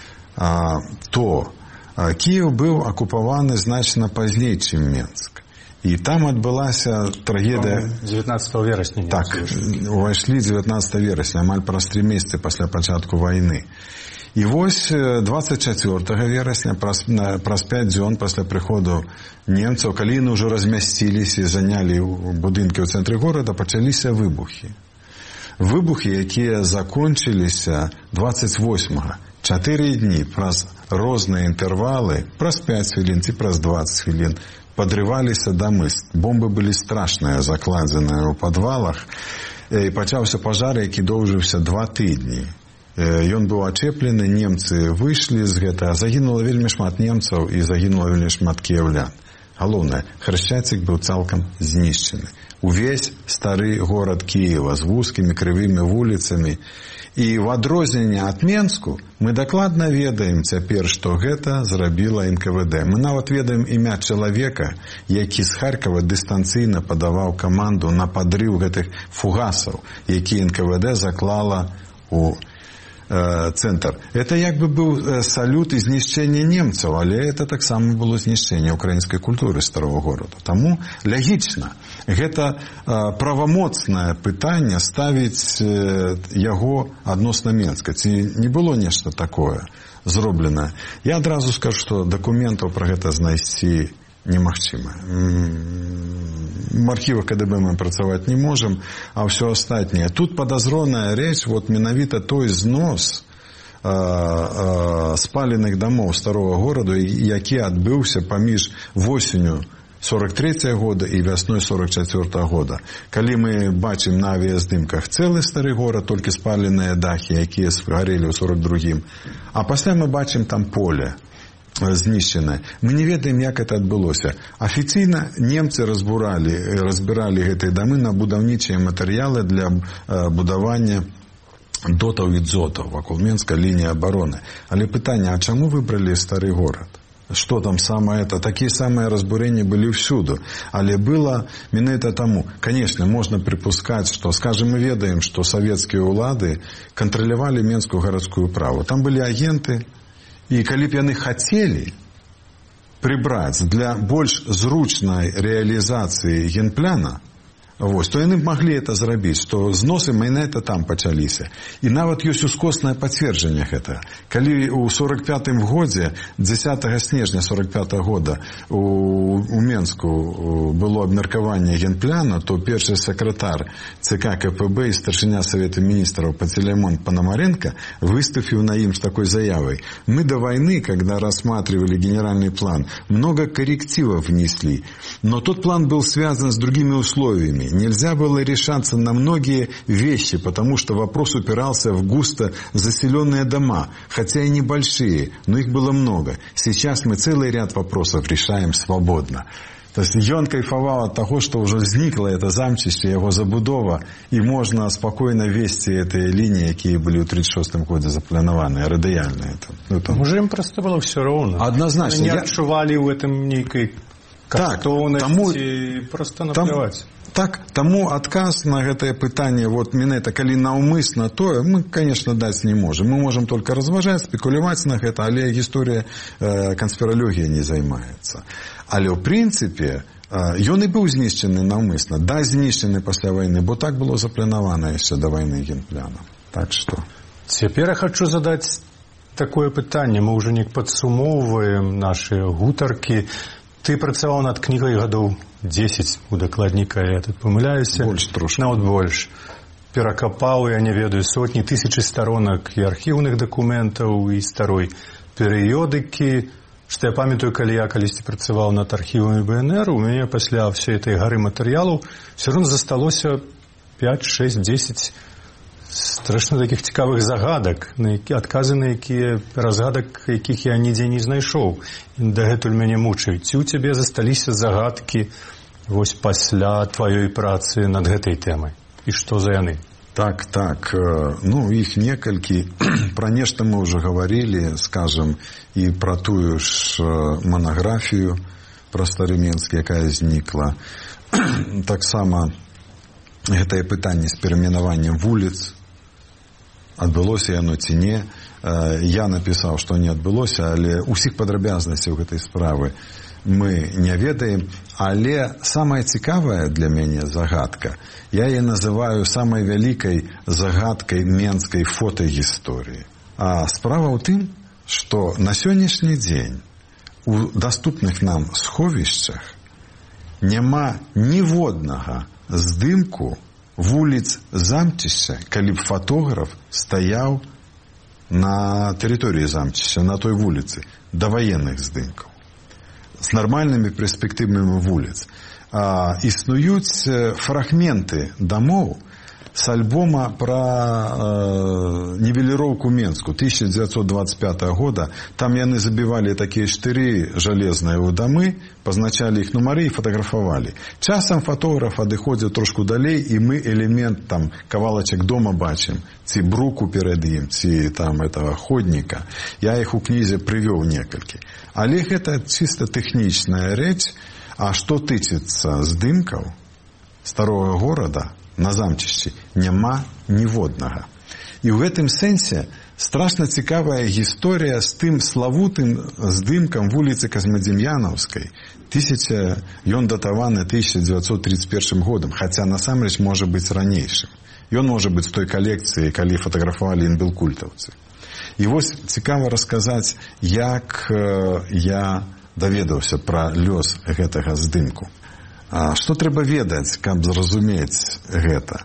Speaker 7: а, то а, Кіеў быў акупаваны значна пазней, чым Менск. І там адбылася трагедыя...
Speaker 6: дзевятнаццатага верасня.
Speaker 7: Так, увайшлі дзевятнаццатага верасня, амаль праз тры месяцы пасля пачатку вайны. І вось дваццаць чацвёртага верасня, праз, праз пяць дзён пасля прыходу немцаў, калі яны ўжо размясціліся і занялі будынкі ў цэнтры горада, пачаліся выбухі. Выбухі, якія закончыліся дваццаць восьмага. Чатыры дні праз розныя інтэрвалы, праз пяць хвілін ці праз дваццаць хвілін, падрываліся дамы. Бомбы былі страшныя, закладзеныя ў падвалах. І пачаўся пажар, які доўжыўся два тыдні. Ён быў ачэплены, немцы выйшлі з гэтага. Загінула вельмі шмат немцаў і загінула вельмі шмат кіяўлян. Галоўнае, Храшчацік быў цалкам знішчаны. Увесь стары горад Кіева з вузкімі крывымі вуліцамі. І в адрозненне ад Менску мы дакладна ведаем цяпер, што гэта зрабіла эн ка вэ дэ. Мы нават ведаем імя чалавека, які з Харкова дыстанцыйна падаваў каманду на падрыў гэтых фугасаў, які эн ка вэ дэ заклала у э, цэнтр. Это як бы быў салют і знішчэнне немцаў, але это таксама было знішчэнне украінскай культуры старого гораду. Таму лягічна. Гэта э, правамоцнае пытанне ставіць э, яго адносна Менска. Ці не было нешта такое зробленае? Я адразу скажу, што дакументаў пра гэта знайсці немагчыма. В архівах ка дэ бэ мы працаваць не можам, а ўсё астатняе. Тут падазроная рэч, вот менавіта той знос э, э, спаленых дамоў старого гораду, які адбыўся паміж восенню сорок трэцяга года і вясной сорок чацвёртага года. Калі мы бачым на авіяздымках цэлы стары горад, толькі спаленыя дахі, якія згарэлі ў сорок другім, а пасля мы бачым там поле знішчанае. Мы не ведаем, як это адбылося. Афіцыйна немцы разбуралі, разбіралі гэтыя дамы на будаўнічыя матэрыялы для будавання дотаў і дзотаў вакол Менска, лінія абароны. Але пытанне, а чаму выбралі стары горад? Что там самое это? Такие самые разбурения были всюду. Але было менавіта тому. Конечно, можно припускать, что, скажем, мы ведаем, что советские улады контролировали Менскую городскую управу. Там были агенты, и калі б яны хотели прибрать для больш зручной реализации генпляна, вось, то яны могли это зрабіць, што зносы майнэта там пачаліся. І нават ёсць ускоснае пацверджанне гэтага. Калі ў сорок пятым годзе, дзесятага снежня сорок пятага года у, у Менску было абмеркаванне генпляна, то першы сакратар цэ ка ка пэ бэ і старшыня Совета министров Пантелеймон Пономаренко выступил на им с такой заявой. Мы до войны, когда рассматривали генеральный план, много коррективов внесли, но тот план был связан с другими условиями. Нельзя было решаться на многие вещи, потому что вопрос упирался в густо заселенные дома, хотя и небольшие, но их было много. Сейчас мы целый ряд вопросов решаем свободно. То есть ён кайфаваў ад таго, што ўжо знікла это замчышча, яго забудова, і можна спакойна весці гэтыя лініі, якія былі ў тридцать шостым годзе запланаваныя, радыяльныя.
Speaker 6: Ну, Може, ім проста было все роўна.
Speaker 7: Однозначно.
Speaker 6: Не адчувалі ў гэтым нейкай каштоўнасці, проста напляваць.
Speaker 7: Так, таму адказ на гэтае пытанне, вот менавіта калі наўмысна тое, мы, конечно, даць не можем. Мы можем только разважаць, спекуляваць на гэта, але гісторыя э, канспіралогія не займаецца. Але ў прынцыпе ён і быў знішчены наўмысна, да, знішчены пасля вайны, бо так было запланавана яшчэ да вайны генпляном. Так што.
Speaker 6: Цяпер я хочу задаць такое пытанне. Мы ўжо неяк падсумоўваем нашы гутаркі. Ты працаваў над кнігай гадоў дзесяць, у дакладніка, я тут памыляюся.
Speaker 7: Больш трошки.
Speaker 6: Нават больш. Перакапаў, я не ведаю, сотні, тысячы старонак і архіўных дакументаў, і старой перыёдыкі. Што я памятаю, калі я калісьці працаваў над архівамі бэ эн эр, у мяне пасля ўсёй этой гары матэрыялаў все роўно засталося пяць, шэсць, дзесяць страшна такіх цікавых загадак, на які, адказы на якія, разгадак якіх я нідзе не знайшоў. І дагэтуль мяне мучаюць. Ці ў цябе засталіся загадкі вось пасля тваёй працы над гэтай тэмай? І што за яны?
Speaker 7: Так, так, ну, іх некалькі. Пра нешта мы ўжо гаварылі, скажам, і пра тую ж манаграфію пра Старыменск, якая знікла. Таксама гэтае пытанне з перайменаваннем вуліц, адбылося яно ці не. Я напісаў, што не адбылося, але ўсіх падрабязнасцяў гэтай справы мы не ведаем, але самая цікавая для мяне загадка, я яе называю самай вялікай загадкай менскай фотагісторыі. А справа ў тым, што на сённяшні дзень у даступных нам сховішчах няма ніводнага здымку вуліц Замчышча, калі б фотограф стаяў на тэрыторыі Замчышча, на той вуліцы, да ваенных здымкаў, з нармальнымі перспектывнымі вуліц. А, існуюць фрагменты дамоў з альбома пра э, нівеліроўку Менску тысяча дзевяцьсот двадцать пятого года. Там яны забівалі такія штыры жалезныя ў дамы, пазначалі іх нумары і фатаграфавалі. Часам фотограф адыходзіў трошку далей, і мы элемент там кавалачак дома бачым, ці бруку перад ім, ці там этого ходніка. Я іх у кнізе прывёў некалькі. Але гэта чыста тэхнічная рэч. А што тычыцца здымкаў старога горада на Замчышчы, няма ніводнага. І ў гэтым сэнсе страшна цікавая гісторыя з тым славутым здымкам вуліцы Казмадзем'янаўскай. Тысяча, ён датаваны тысяча дзевяцьсот тридцать первым годам, хаця насамрэч можа быць ранейшым. Ён можа быць з той калекцыі, калі фатаграфавалі інбелкультаўцы. І вось цікава расказаць, як я даведаўся пра лёс гэтага здымку. А што трэба ведаць, каб зразумець гэта?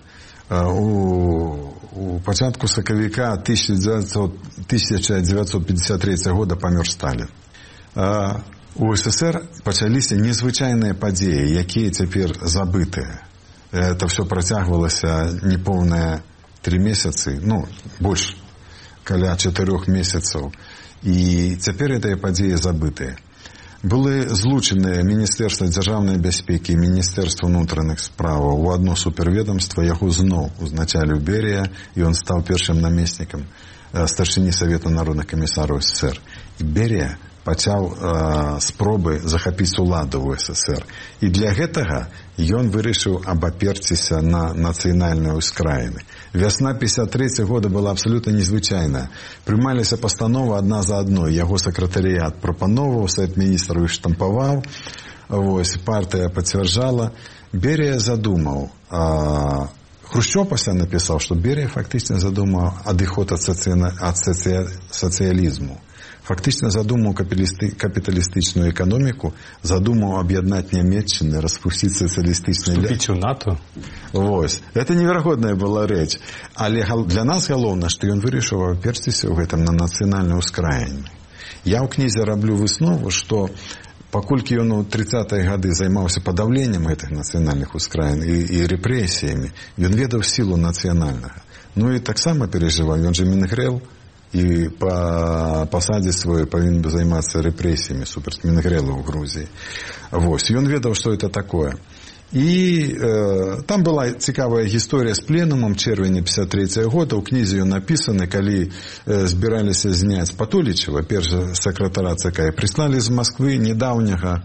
Speaker 7: У, у пачатку сакавіка тысяча дзевяцьсот пятьдесят третьего года памёр Сталін. А у эс эс эр пачаліся незвычайныя падзеі, якія цяпер забытыя. Это все працягвалася непоўныя три месяцы, ну, больш, каля чатырох месяцаў. І цяпер гэтыя падзеі забытыя. Былі злучаныя Міністэрства дзяржаўнай бяспекі і Міністэрства ўнутраных справаў у адно суперведомства, яго зноў узначаліў Берія, і ён стаў першым намеснікам старшыні Савета народных камісараў эс эс эр. І Берія пачаў э, спробы захапіць уладу ў эс эс эр. І для гэтага ён вырашыў абаперціся на нацыянальныя ўскраіны. Вясна пятьдесят третьего года была абсолютно незвычайная. Прымаліся пастановы адна за адной. Яго сакратарыят прапановаў, Савет міністраў іх штампаваў. Вось, партыя пацвярджала. Берія задумаў. А, Хрушчоў пасля напісаў, што Берія фактычна задумаў адыход ад, соци... ад соци... сацыялізму. Фактично задумал капиталистичную экономику, задумал объединять Нямецчину, распустить социалистичный...
Speaker 6: Вступить в НАТО.
Speaker 7: Вот. Это невероятная была речь. Але для нас галоўна, что он вырашыў аперціся ў гэтым на нацыянальнае ўскраенне. Я ў кнізе раблю выснову, что паколькі ён у тридцатые гады займаўся падаўленнем гэтых нацыянальных ускраін і, і рэпрэсіямі, ён ведаў сілу нацыянальнага. Ну і таксама переживаў, ён же Мінгрэл, і па пасадзе сваёй павінен бы займацца рэпрэсіямі супраць Мінгрэла ў Грузіі. Вось, ён ведаў, што это такое. І э, там была цікавая гісторыя з пленумам чэрвеня пятьдесят третьего года. У кнізе ён напісаны, калі э, збіраліся зняць Патолічева, першага сакратара цэ ка, прыслалі з Масквы недаўняга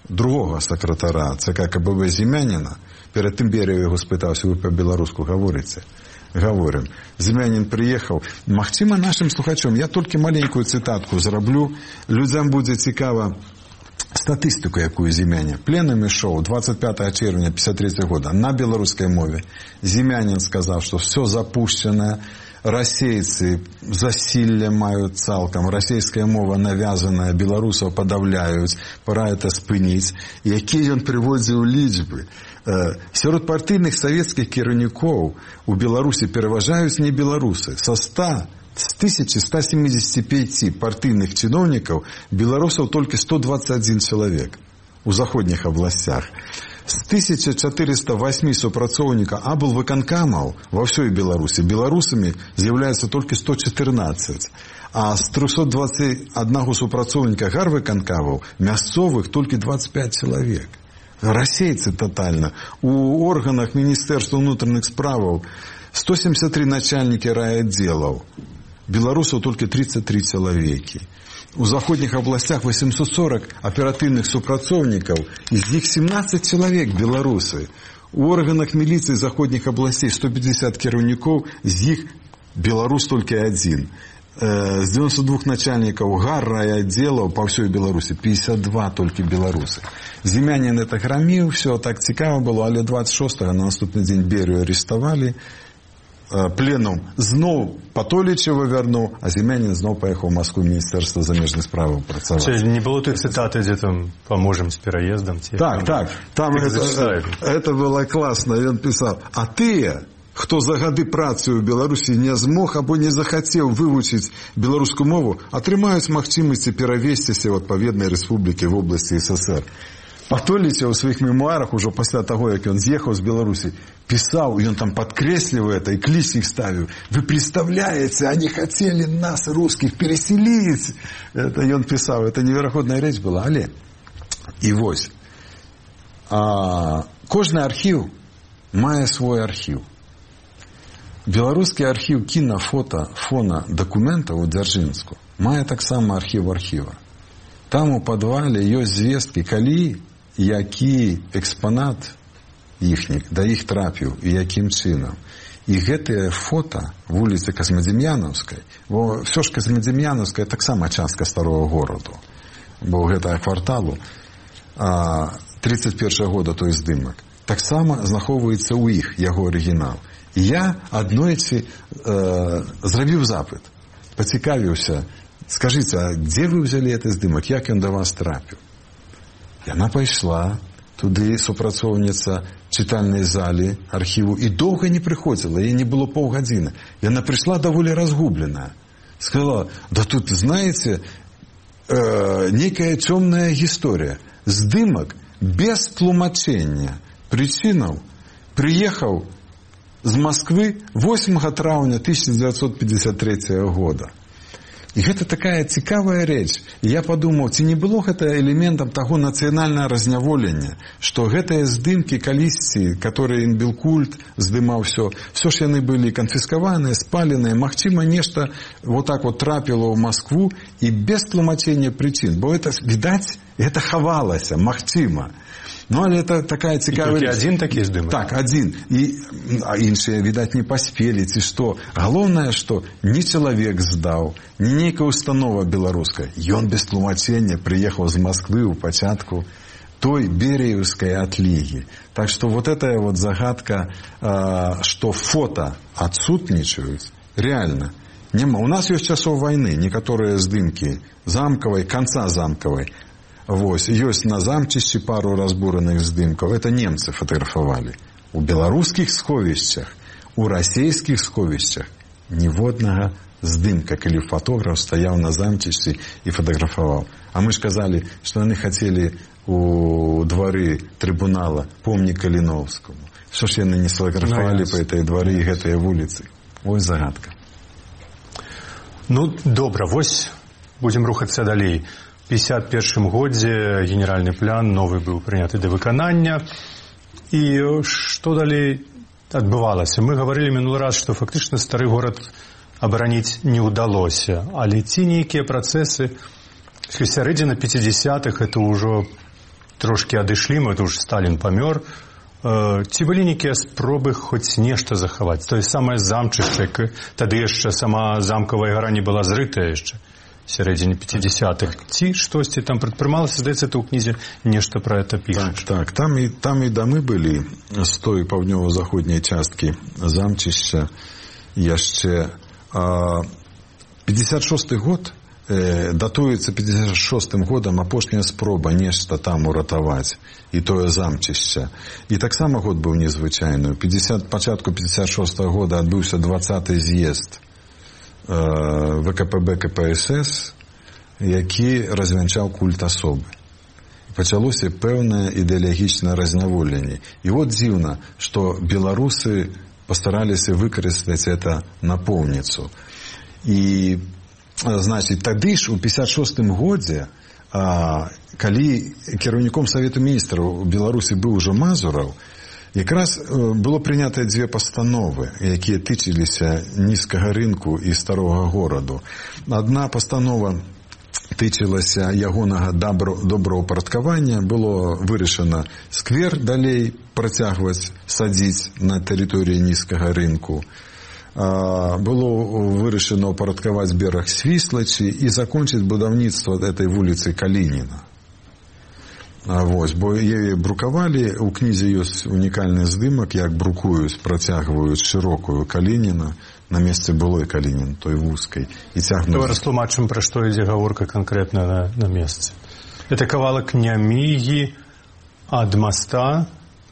Speaker 7: другого сакратара ЦК КБВ Зімяніна. Перед тим Берія його спитався, ви по-білоруську говорите? Говорим. Зімянін приїхав. Магчима нашим слухачам, я тільки маленькую цитатку зроблю. Людям буде цікаво статистику, яку Зімянін. Пленумі шоу двадцять п'ятого червня п'ятдесят третього года на білоруській мові. Зімянін сказав, що все запущено, расейцы засилля маюць цалкам, расійская мова навязаная, беларусаў падаўляюць, пора это спыніць. Якія ён прыводзіў лічбы? Сярод партыйных савецкіх кіраўнікоў у Беларусі пераважаюць не беларусы. Со ста з тысячи ста семидесяти пяти партыйных чыноўнікаў беларусаў толькі сто двадцать один чалавек у заходніх абласцях. З тысячи четыреста восьми супрацоўнікаў аблвыканкамаў во всей Беларусі беларусамі з'яўляецца толькі сто четырнадцать, а з трёхсот двадцати одного супрацоўніка гарвыканкамаў мясцовых толькі двадцать пять чалавек. Расейцы тотально. У органах Міністэрства ўнутраных справаў сто семьдесят три начальнікі райаддзелаў, беларусаў толькі тридцать три чалавекі. У заходніх абласцях восемьсот сорок аператыўных супрацоўнікаў, из них семнадцать человек белорусы. У органах милиции заходних областей сто пятьдесят кіраўнікоў, из них белорус только один. С девяноста двух начальников гар райотделов по всей Беларуси пятьдесят два только белорусы. Зімянін это громил, все так цікаво было, але двадцать шостого на наступный день Берию арестовали. Пленум зноў Патолічева вярнуў, а Зімянін зноў паехаў у Москву Міністэрства замежных справаў працаваць.
Speaker 6: Не было той цитаты, где там «поможем с переездом».
Speaker 7: Так, так. Там это, это было классно. И он писал, а тыя, хто за гады працы ў Беларусі не змог або не захацеў вывучыць беларускую мову, атрымаюць магчымасці перавесціся ў адпаведнай рэспублікі в области СССР. Патолічеў у своих мемуарах уже после того, как он съехал с Беларуси, писал, и он там подкресливал это, и кличник ставил. Вы представляете, они хотели нас, русских, переселить. Это и он писал, это невероятная речь была. Але, и вось. А, кожный архив мае свой архив. Белорусский архив кино, фото, фона, документов у Дзяржынску мае таксама архив архива. Там у подвале ёсць звесткі, калі які экспанат іхніх да іх трапіў і якім чынам. І гэтыя фота вуліцы Казмадзем'янаўскай, бо все ж Казмадзем'янаўская таксама частка старого гораду, бо гэта кварталу тридцать первого года той здымак, таксама захоўваецца ў іх яго арыгінал. І я аднойчы э, зрабіў запыт, пацікавіўся, скажите, а где вы взяли этот здымак, як ён до вас трапіў? Яна пайшла туды, супрацоўніца чытальнай залі архіву, і доўга не прыходзіла, ей не было паўгадзіны. Яна пришла даволі разгубленная. Сказала, да тут, знаете, э, некая цёмная гісторыя. Здымак без тлумачэння прычынаў прыехаў з Москвы восьмага траўня тысяча девятьсот пятьдесят третьего года. І гэта такая цікавая рэч. І я падумаў, ці не было гэта элементам таго нацыянальнага разняволення, што гэтыя здымкі калісьці, которые Інбілкульт здымаў все, все ж яны былі канфіскаваныя, спаленыя, магчыма, нешта вот так вот трапіла ў Москву і без тлумачэння прычын. Бо это, відаць, гэта хавалася, магчыма. Ну, але это такая цікавая...
Speaker 6: І толькі адзін такі здымак?
Speaker 7: Так, адзін. І а іншыя, відаць, не паспелі, ці што. Галоўнае, што не чалавек здаў, не нейкая установа беларуская. Ён без тлумачэння прыехаў з Москвы ў пачатку той беріеўскай адлігі. Так што вот эта вот загадка, што фото адсутнічаюць, реально няма. У нас ёсць часоў вайны, некаторыя здымкі замкавай, канца замкавай. Вось, ёсць на замчышчы пару разбураных здымкаў. Это немцы фотаграфавалі. У беларускіх сховішчах, у расійскіх сховішчах ніводнага здымка, калі фотограф стаяў на замчышчы і фотаграфаваў. А мы ж казалі, што яны хацелі у двары трыбунала помнік Каліноўскаму. Што ж яны не сфотаграфавалі па этой двары і гэтыя вуліцы? Вось загадка.
Speaker 6: Ну, добра, вось будзем рухацца далей. У пятьдесят первом годзе генеральны план новы быў прыняты да выканання. І што далей адбывалася? Мы гаварылі мінулы раз, што фактычна стары горад абараніць не ўдалося, але ці нейкія працэсы сярэдзіна пяцідзясятых, это ўжо трошкі адышлі, мы тут Сталін памёр. Ці былі нейкія спробы хоць нешта захаваць? Тое самае замчышча, тады яшчэ сама замкавая гара не была зрытая яшчэ, сярэдзіне пяцідзясятых. Ці штосьці там прадпрымалася, здаецца, ты ў кнізе нешта пра гэта пішаш.
Speaker 7: Так, так, там і, там і дамы былі з той паўднёва-заходняй часткі замчышча яшчэ. пятьдесят шосты год, э, датуецца пятьдесят шостым годам апошняя спроба нешта там уратаваць, і тое замчышча. І таксама год быў незвычайны. пятьдесят пачатку пятьдесят шостага года адбыўся двадцаты з'езд э, ВКПБ КПСС, які развянчаў культ асобы. Пачалося пэўнае ідэалагічнае разняволенне. І от дзіўна, што беларусы постараліся выкарыстаць это напоўніцу. І, значит, тады ж у пятьдесят шостым годзе, а, калі кіраўніком Савету міністраў у Беларусі быў ужо Мазураў, якраз было прынятыя дзве пастановы, якія тычыліся нізкага рынку і старога гораду. Адна пастанова тычылася ягонага добраўпарадкавання, было вырашана сквер далей працягваць садзіць на тэрыторыі нізкага рынку. Было вырашана ўпарадкаваць бераг Свіслачы і закончыць будаўніцтва этой вуліцы Калініна. Вось, бо яе брукавалі, у кнізе ёсць унікальны здымак, як брукуюць, працягваюць шырокую Калініна на месцы былой Калінін, той вузкай. І цягнуць...
Speaker 6: Давай растлумачым, пра што ідзе гаворка канкрэтна на, на месцы. Это кавалак Нямігі ад моста.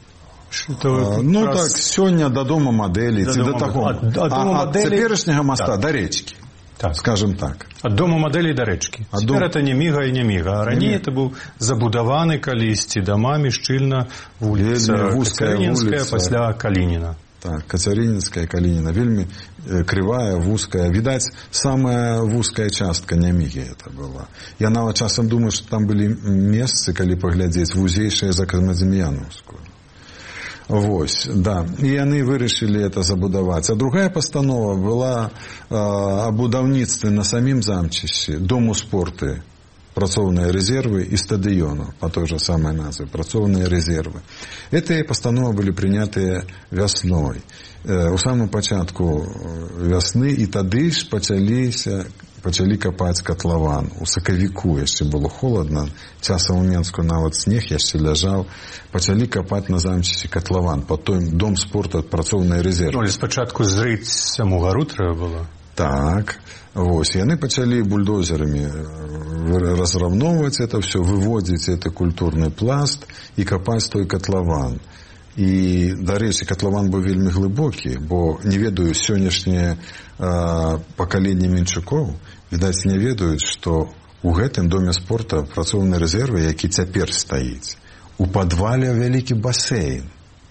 Speaker 7: А, ну раз... так, сёння да дома мадэлі, ці да таго. Ад, ад а ад цяперашняга моста так. Да рэчкі. Так. Скажем так.
Speaker 6: Ад дома мадэлі да рэчкі. Цяпер дом... это Няміга і Няміга. А раней это быў забудаваны калісьці дамамі шчыльна вуліца Кацярынінская пасля Калініна.
Speaker 7: Так, Кацярынінская, Калініна. Вельмі крывая, вузкая. Відаць, самая вузкая частка Нямігі это была. Я нават часам думаю, што там былі месцы, калі паглядзець, вузейшыя за Казмадзім'яновскую. Вось, да. І яны вырашылі это забудаваць. А другая пастанова была э, о будаўніцтве на самім замчышчы, дому спорты, працоўныя рэзервы і стадыёну, по той же самой назве, працоўныя рэзервы. Этыя пастановы былі прынятыя вясной. Э, у самым пачатку вясны, і тады ж пачаліся пачалі капаць катлаван. У сакавіку яшчэ было холадна, часам у Менску нават снег яшчэ ляжаў. Пачалі капаць на замчышчы катлаван, потом дом спорту, працоўныя рэзервы.
Speaker 6: Ну, спачатку зрыць саму гару трэба было.
Speaker 7: Так, вось, яны пачалі бульдозерамі разраўноўваць это все, выводзіць это культурны пласт і капаць той катлаван. І, дарэчы, катлаван быў вельмі глыбокі, бо не ведаю сённяшняе э, пакаленне менчукоў, відаць, не ведаюць, што у гэтым доме спорта працоўныя рэзервы, які цяпер стаіць, у падвале вялікі басейн.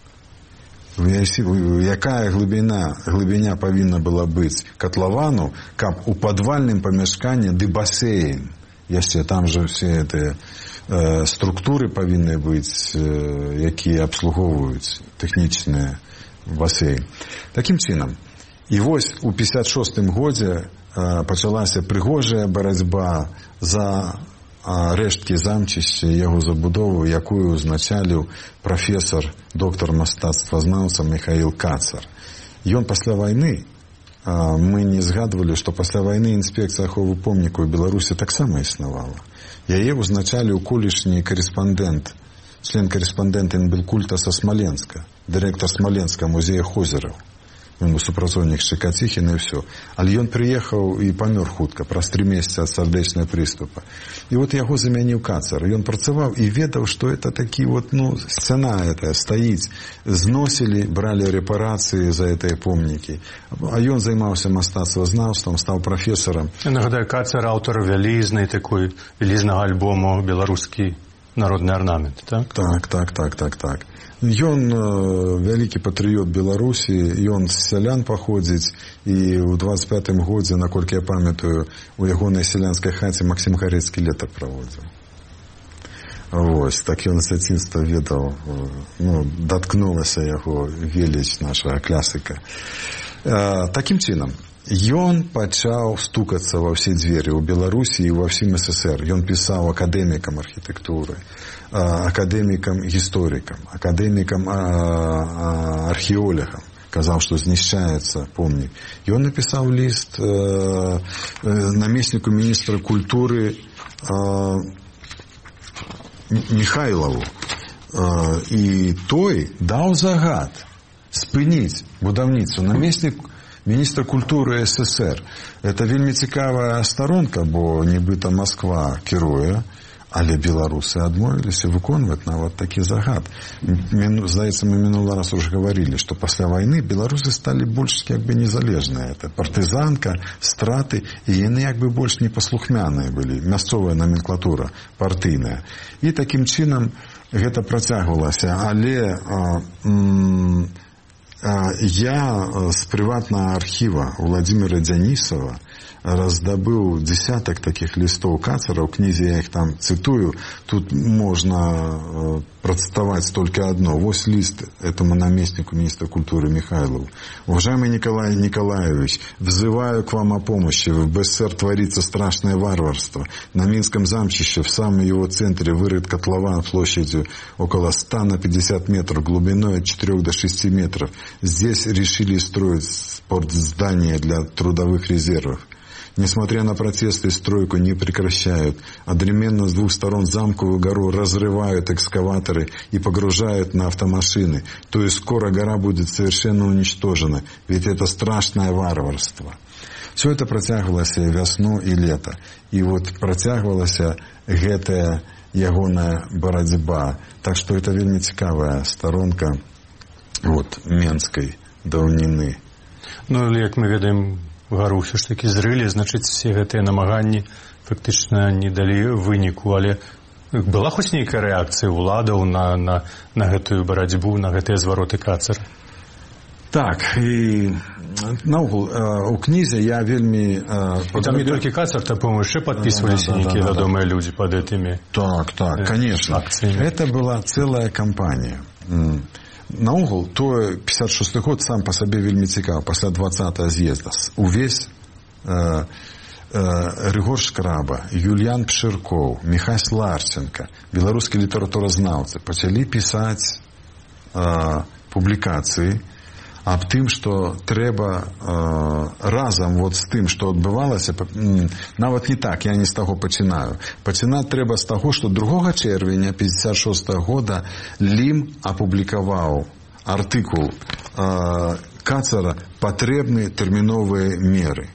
Speaker 7: Якая глыбіня, глыбіня павінна была быць катлавану, каб у падвальным памяшканні ды басейн. Яшчэ там же все гэтыя э, структуры павінны быць, э, якія абслугоўваюць тэхнічныя басейн. Такім чынам. І вось у пятьдесят шостым годзе э, пачалася прыгожая барацьба за э, рэшткі замчышча і яго забудову, якую узначаліў прафесар, доктар мастацтвазнаўца Михаил Кацар. Ён пасля вайны, э, мы не згадвалі, што пасля вайны інспекцыя аховы помнікаў у Беларусі таксама існавала. Яе узначаліў колішні карэспандэнт, член карэспандэнт Інбелкульта са Смаленска, дырэктар Смаленска музея Хозераў. Ён быў супрацоўнік Шчыкаціхіна і ўсё. Але ён прыехаў і памёр хутка, праз тры месяцы ад сардэчнага прыступа. І вот яго замяніў Кацар. Ён працаваў і ведаў, што это такі вот, ну, сцяна этая стаіць. Зносілі, бралі рэпарацыі за гэтыя помнікі. А ён займаўся мастацтвазнаўствам, стаў прафесарам.
Speaker 6: Я нагадаю, Кацар аўтар вялізнай такой, вялізнага альбому «Беларускі народны арнамент», так?
Speaker 7: Так, так, так, так, так. Ён э, вялікі патрыёт Беларусі, ён з сялян паходзіць, і ў двадцать пятым годзе, наколькі я памятаю, у ягонай сялянскай хаце Максім Гарэцкі лета праводзіў. Вось, так ён з дзяцінства ведаў, ну, даткнулася яго веліч нашага класіка. Такім чынам, ён пачаў стукацца ва ўсе дзверы ў Беларусі і ва ўсім СССР. Ён пісаў акадэмікам архітэктуры, акадэмікам гісторыкам, акадэмікам археолягам. Казаў, што знішчаецца помнік. Ён напісаў ліст намесніку міністра культуры Михайлову. І той даў загад спыніць будаўніцтва. Намеснік міністра культуры СССР. Это вельмі цікавая старонка, бо нібыта Москва кіруе, але беларусы адмовіліся выконваць нават такі загад. Здаецца, мы мінулы раз уже говорили, што пасля вайны беларусы сталі больш як бы незалежныя. Это партызанка, страты, і яны як бы больш непаслухмяныя былі. Мясцовая номенклатура партыйная. І такім чынам гэта працягвалася. Але а, м, а, я з прыватнага архіва Владимира Дзянісава раздабыў десяток таких листов Кацара, в книзе я их там цитую, тут можно процитовать только одно. Вот лист этому наместнику министра культуры Михайлову. Уважаемый Николай Николаевич, взываю к вам о помощи. В БССР творится страшное варварство. На Минском замчище в самом его центре вырыт котлован площадью около ста на пятьдесят метров, глубиной от четырёх до шести метров. Здесь решили строить спортздание для трудовых резервов. Несмотря на протесты, стройку не прекращают. Одновременно с двух сторон замковую гору разрывают экскаваторы и погружают на автомашины. То есть скоро гора будет совершенно уничтожена. Ведь это страшное варварство. Все это протягивалось весну и лето. И вот протягивалась гэтая ягоная борьба. Так что это вельмі цікавая сторонка вот, Менской даўніны.
Speaker 6: Ну, як мы ведаем, гару ўсё ж такі зрылі, значыць, все гэтыя намаганні фактычна не далі выніку, але была хоць нейкая рэакцыя ўладаў на, на, на гэтую барацьбу, на гэтыя звароты Кацара?
Speaker 7: Так, і наогул, у кнізе я вельмі...
Speaker 6: І там не толькі Кацар, там, по-моему, яшчэ падпісваліся нейкія да, да, вядомыя да, людзі пад этымі.
Speaker 7: Так, так, конечно.
Speaker 6: Акциями.
Speaker 7: Это была целая кампанія. Наогул, то пятьдесят шестой год сам по сабе вельмі цікавы. Пасля двадцатого з'езда увесь э, э, Рыгор Шкраба, Юліян Пшыркоў, Міхась Ларченко, беларускія літаратуразнаўцы пачалі пісаць э, публікацыі аб тым, што трэба э, разам вот з тым, што адбывалася, нават не так, я не з таго пачынаю. Пачынаць трэба з таго, што другога чэрвеня пятьдесят шестого года Лім апублікаваў артыкул э, Кацара «Патрэбны тэрміновыя меры».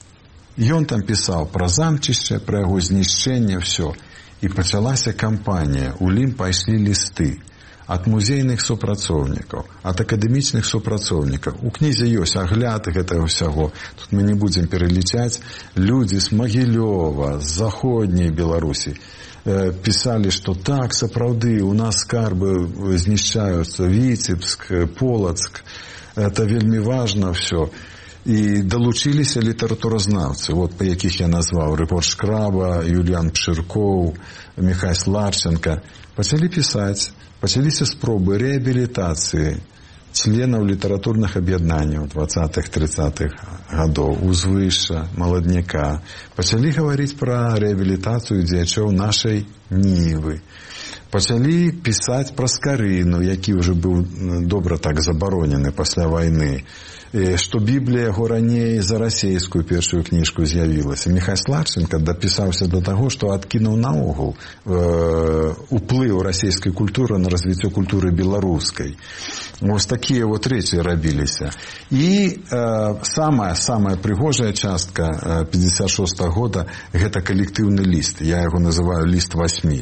Speaker 7: Ён там пісаў пра замчышча, пра яго знішчэнне, ўсё. І пачалася кампанія. У Лім пайшлі лісты ад музейных супрацоўнікаў, ад акадэмічных супрацоўнікаў. У кнізе ёсць агляд гэтага ўсяго. Тут мы не будзем пералічаць. Людзі з Магілёва, з заходняй Беларусі э, пісалі, што так, сапраўды, у нас скарбы знішчаюцца, Віцебск, Полацк. Это вельмі важна ўсё. І далучыліся літаратуразнаўцы, вот па якіх я назваў, Рыгор Шкраба, Юліян Пшыркоў, Міхась Ларченко. Пачалі пісаць. Пачаліся спробы рэабілітацыі членаў літаратурных аб'яднанняў двадцатых-трыццатых гадоў, узвышша, маладняка. Пачалі гаварыць пра рэабілітацыю дзеячоў нашай Нівы. Пачалі пісаць пра Скарыну, які ўжо быў добра так забаронены пасля вайны. Што Біблія яго раней за расейскую першую кніжку з'явілася. Міхась Ларченко дапісаўся да таго, што адкінуў наогул э, уплыў расійскай культуры на развіццё культуры беларускай. Вось такія вот рэчы рабіліся. І э, самая, самая прыгожая частка э, пятьдесят шестого года гэта калектыўны ліст. Я яго называю ліст восьмі.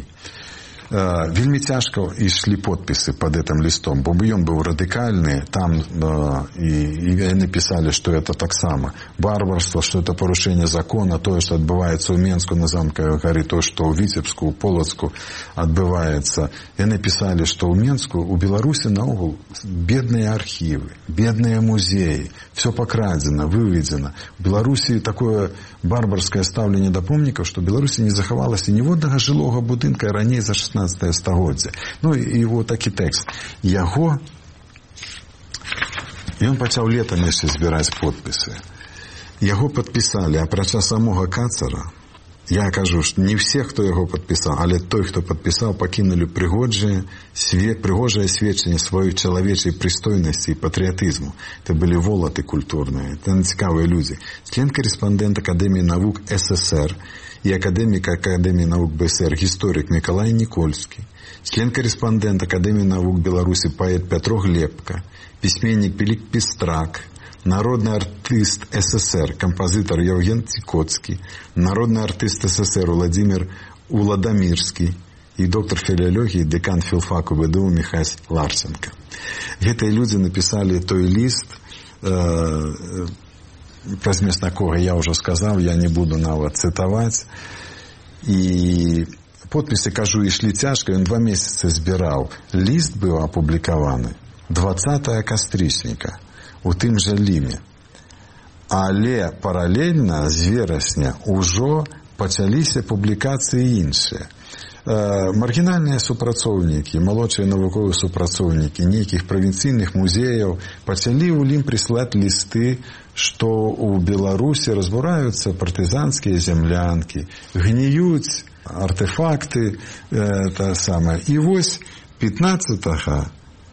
Speaker 7: Э, вельмі цяжка ішлі подпісы под этим листом, бо ён быў радыкальны, там э, і, і яны пісалі, што это таксама варварство, што это парушэнне закона, тое, што адбываецца ў Менску на замкавай гары, то, што ў Віцебску, ў Полацку адбываецца. Яны пісалі, што ў Менску, у Беларусі наогул бедныя архівы, бедныя музеі, все пакрадзена, выведзена. У Беларусі такое барбарскае стаўленне да помнікаў, што ў Беларусі не захавалася ніводнага жылога будынка раней за шестнадцатое стагоддзе. Ну і вот такі тэкст. Яго І ён пачаў летам яшчэ збіраць подпісы. Яго падпісалі, апрача самога Кацара, я кажу, што не все, хто яго падпісаў, але той, хто падпісаў, пакінулі прыгожае, све, прыгожае сведчанне сваёй чалавечай прыстойнасці і патрыятызму. Это былі волаты культурныя, это цікавыя людзі. Член-карэспандэнт Акадэміі навук СССР і акадэмік Акадэміі навук БСР, гісторык Мікалай Нікольскі, член-карэспандэнт Акадэміі навук Беларусі паэт Пятро Глебка, пісьменнік Піліп Пестрак, народный артист СССР, композитор Евген Цикоцкий, народный артист СССР Владимир Уладомирский и доктор филологии, декан филфаку ВДУ Михаил Ларченко. Гэтыя люди написали той лист, э, про змест якога я уже сказал, я не буду нават цитовать. И подписи, кажу, ішлі цяжка, он два месяца збіраў. Лист был опубликованы двадцатого кастрычніка у тым жа Ліме. Але паралельна з верасня ўжо пачаліся публікацыі іншыя. Э, маргінальныя супрацоўнікі, малодшыя навуковыя супрацоўнікі нейкіх правінцыйных музеяў пачалі ў Лім прыслаць лісты, што ў Беларусі разбураюцца партызанскія землянкі, гніюць артефакты, э, та самае. І вось пятнадцатого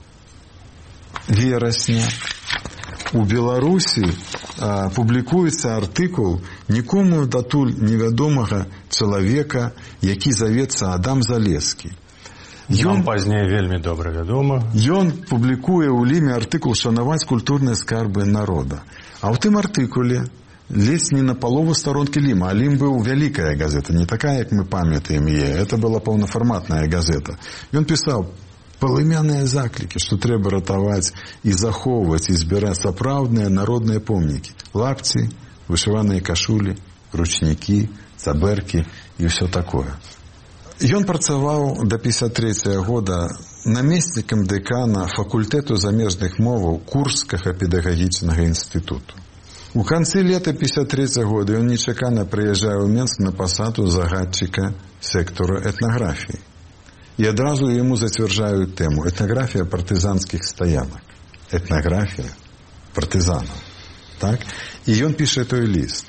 Speaker 7: верасня у Беларусі а, публікуецца артыкул нікому датуль невядомага чалавека, які завецца Адам Залескі.
Speaker 6: Ён пазней вельмі добра вядома.
Speaker 7: Ён публікуе ў Ліме артыкул «Шанаваць культурныя скарбы народа». А ў тым артыкуле ледзь не на палову старонкі Ліма. А Лім быў вялікая газета, не такая, як мы памятаем яе. Это была паўнафарматная газета. Ён пісаў палымяныя заклікі, што трэба ратаваць і захоўваць і збіраць сапраўдныя народныя помнікі. Лапці, вышываныя кашулі, ручнікі, цабэркі і ўсё такое. Ён працаваў да пятьдесят третьего года намеснікам дэкана факультэту замежных моваў Курскага педагагічнага інстытуту. У канцы лета пятьдесят третьего года ён нечакана прыязджае ў Менск на пасаду загадчыка сектора этнаграфіі. И одразу ему затверждают тему этнография партизанских стоянок. Этнография партизанов. Так? И он пишет той лист.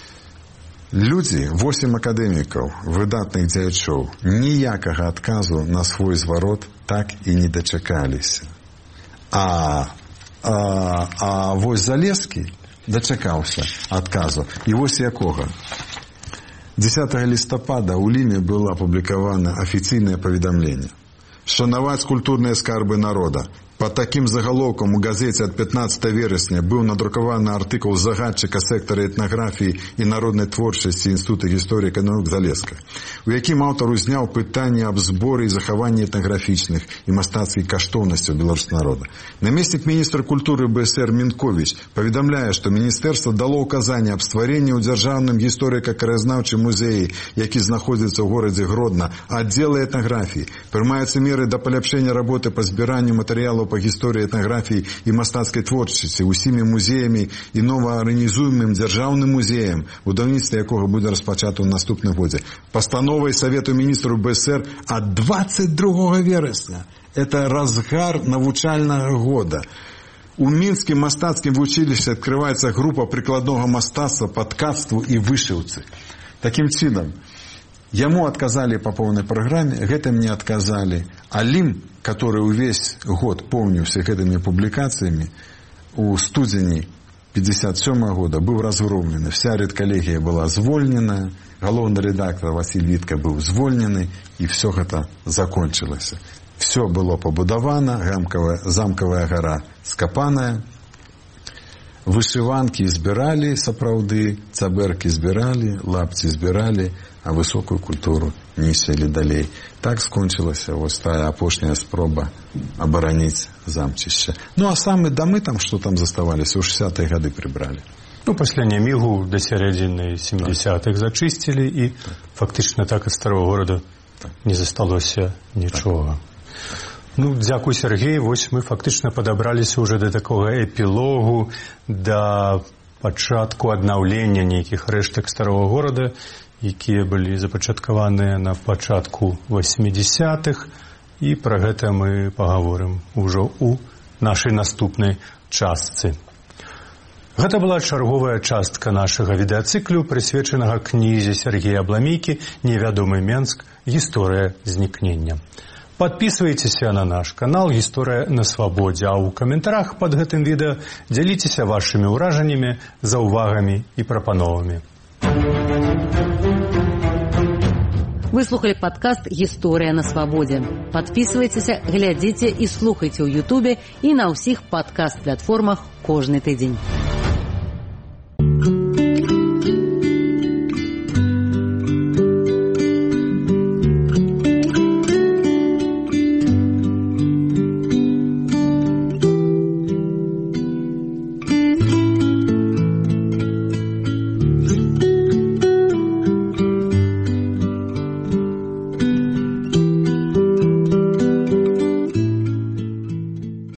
Speaker 7: Люди, восемь академиков, выдатных дзячоў, ніякага отказу на свой зварот так и не дочакаліся. А, а, а вось Залескі дочакаўся отказу. И вось якога. десятого листопада у Лиме было опубликовано официальное поведомление. «Шанаваць культурные скарбы народа». Под таким заголовком у газете от пятнадцатого вересня был надрукаваны артыкул загадчыка сектора этнографии и народной творчасці Института гісторыі і навук Залеска, у якім аўтар узняў пытанне аб зборы і захаванні этнаграфічных і мастацкіх каштоўнасцяў беларускага народа. Намеснік міністра культуры БСР Мінкович паведамляе, што міністэрства дало указанне аб стварэнні ў дзяржаўным гісторыка-краязнаўчым музеі, які знаходзіцца ў горадзе Гродна, аддзела этнаграфіі. Прымаюцца меры да паляпшэння работы па збіранню матэрыялаў по гісторыі этнаграфіі і мастацкай творчасці усімі музеямі і новаарганізуемым дзяржаўным музеем, будаўніцтва якога будзе распачата ў наступным годзе. Пастановай Совету міністраў БСР ад двадцать другого верасня. Это разгар навучальнага года. У Мінскім мастацкім вучылішчы адкрываецца група прыкладнога мастацтва па ткацтву і вышыўцы. Такім чынам, яму отказали по полной программе, гэтым не отказали. А Лим, который увесь год помнился гэтымі публикациями, у студзені пятьдесят седьмого года был разгромлен. Вся редколлегия была звольнена, головный редактор Василий Витко был звольнены, и все это закончилось. Все было побудовано, замковая, замковая гора скопаная, вышиванки збирали сапраўды, цаберки збирали, лапці збирали, а высокую культуру неслі далей. Так скончылася вось тая апошняя спроба абараніць замчышча. Ну а самі дамы там, што там заставаліся, у шестидесятые гады прыбралі.
Speaker 6: Ну, пасля Нямігу да сярэдзіны семидесятых зачысцілі, і
Speaker 7: так.
Speaker 6: фактычна так ад старого горада
Speaker 7: так.
Speaker 6: не засталося нічога. Так. Ну, дзякуй, Сергей, вось мы фактычна падабраліся ўжо да такога эпілогу, да пачатку аднаўлення нейкіх рэштак старого горада, якія былі запачаткаваныя на пачатку восьмидесятых, і пра гэта мы пагаворым ужо ў нашай наступнай частцы. Гэта была чарговая частка нашага відэацыклю, прысвечанага кнізе Сергея Абламейкі «Невядомы Менск. Гісторыя знікнення». Подписывайтеся на наш канал «Гісторыя на свабодзе», а ў каментарах под гэтым відэа дзяліцеся вашымі ўражаннямі, заўвагамі і прапановамі.
Speaker 1: Вы слухали подкаст «Гісторыя на свабодзе». Подписывайтеся, глядзіце і слухайце ў Ютубе і на ўсіх падкаст-платформах кожны тыдзень.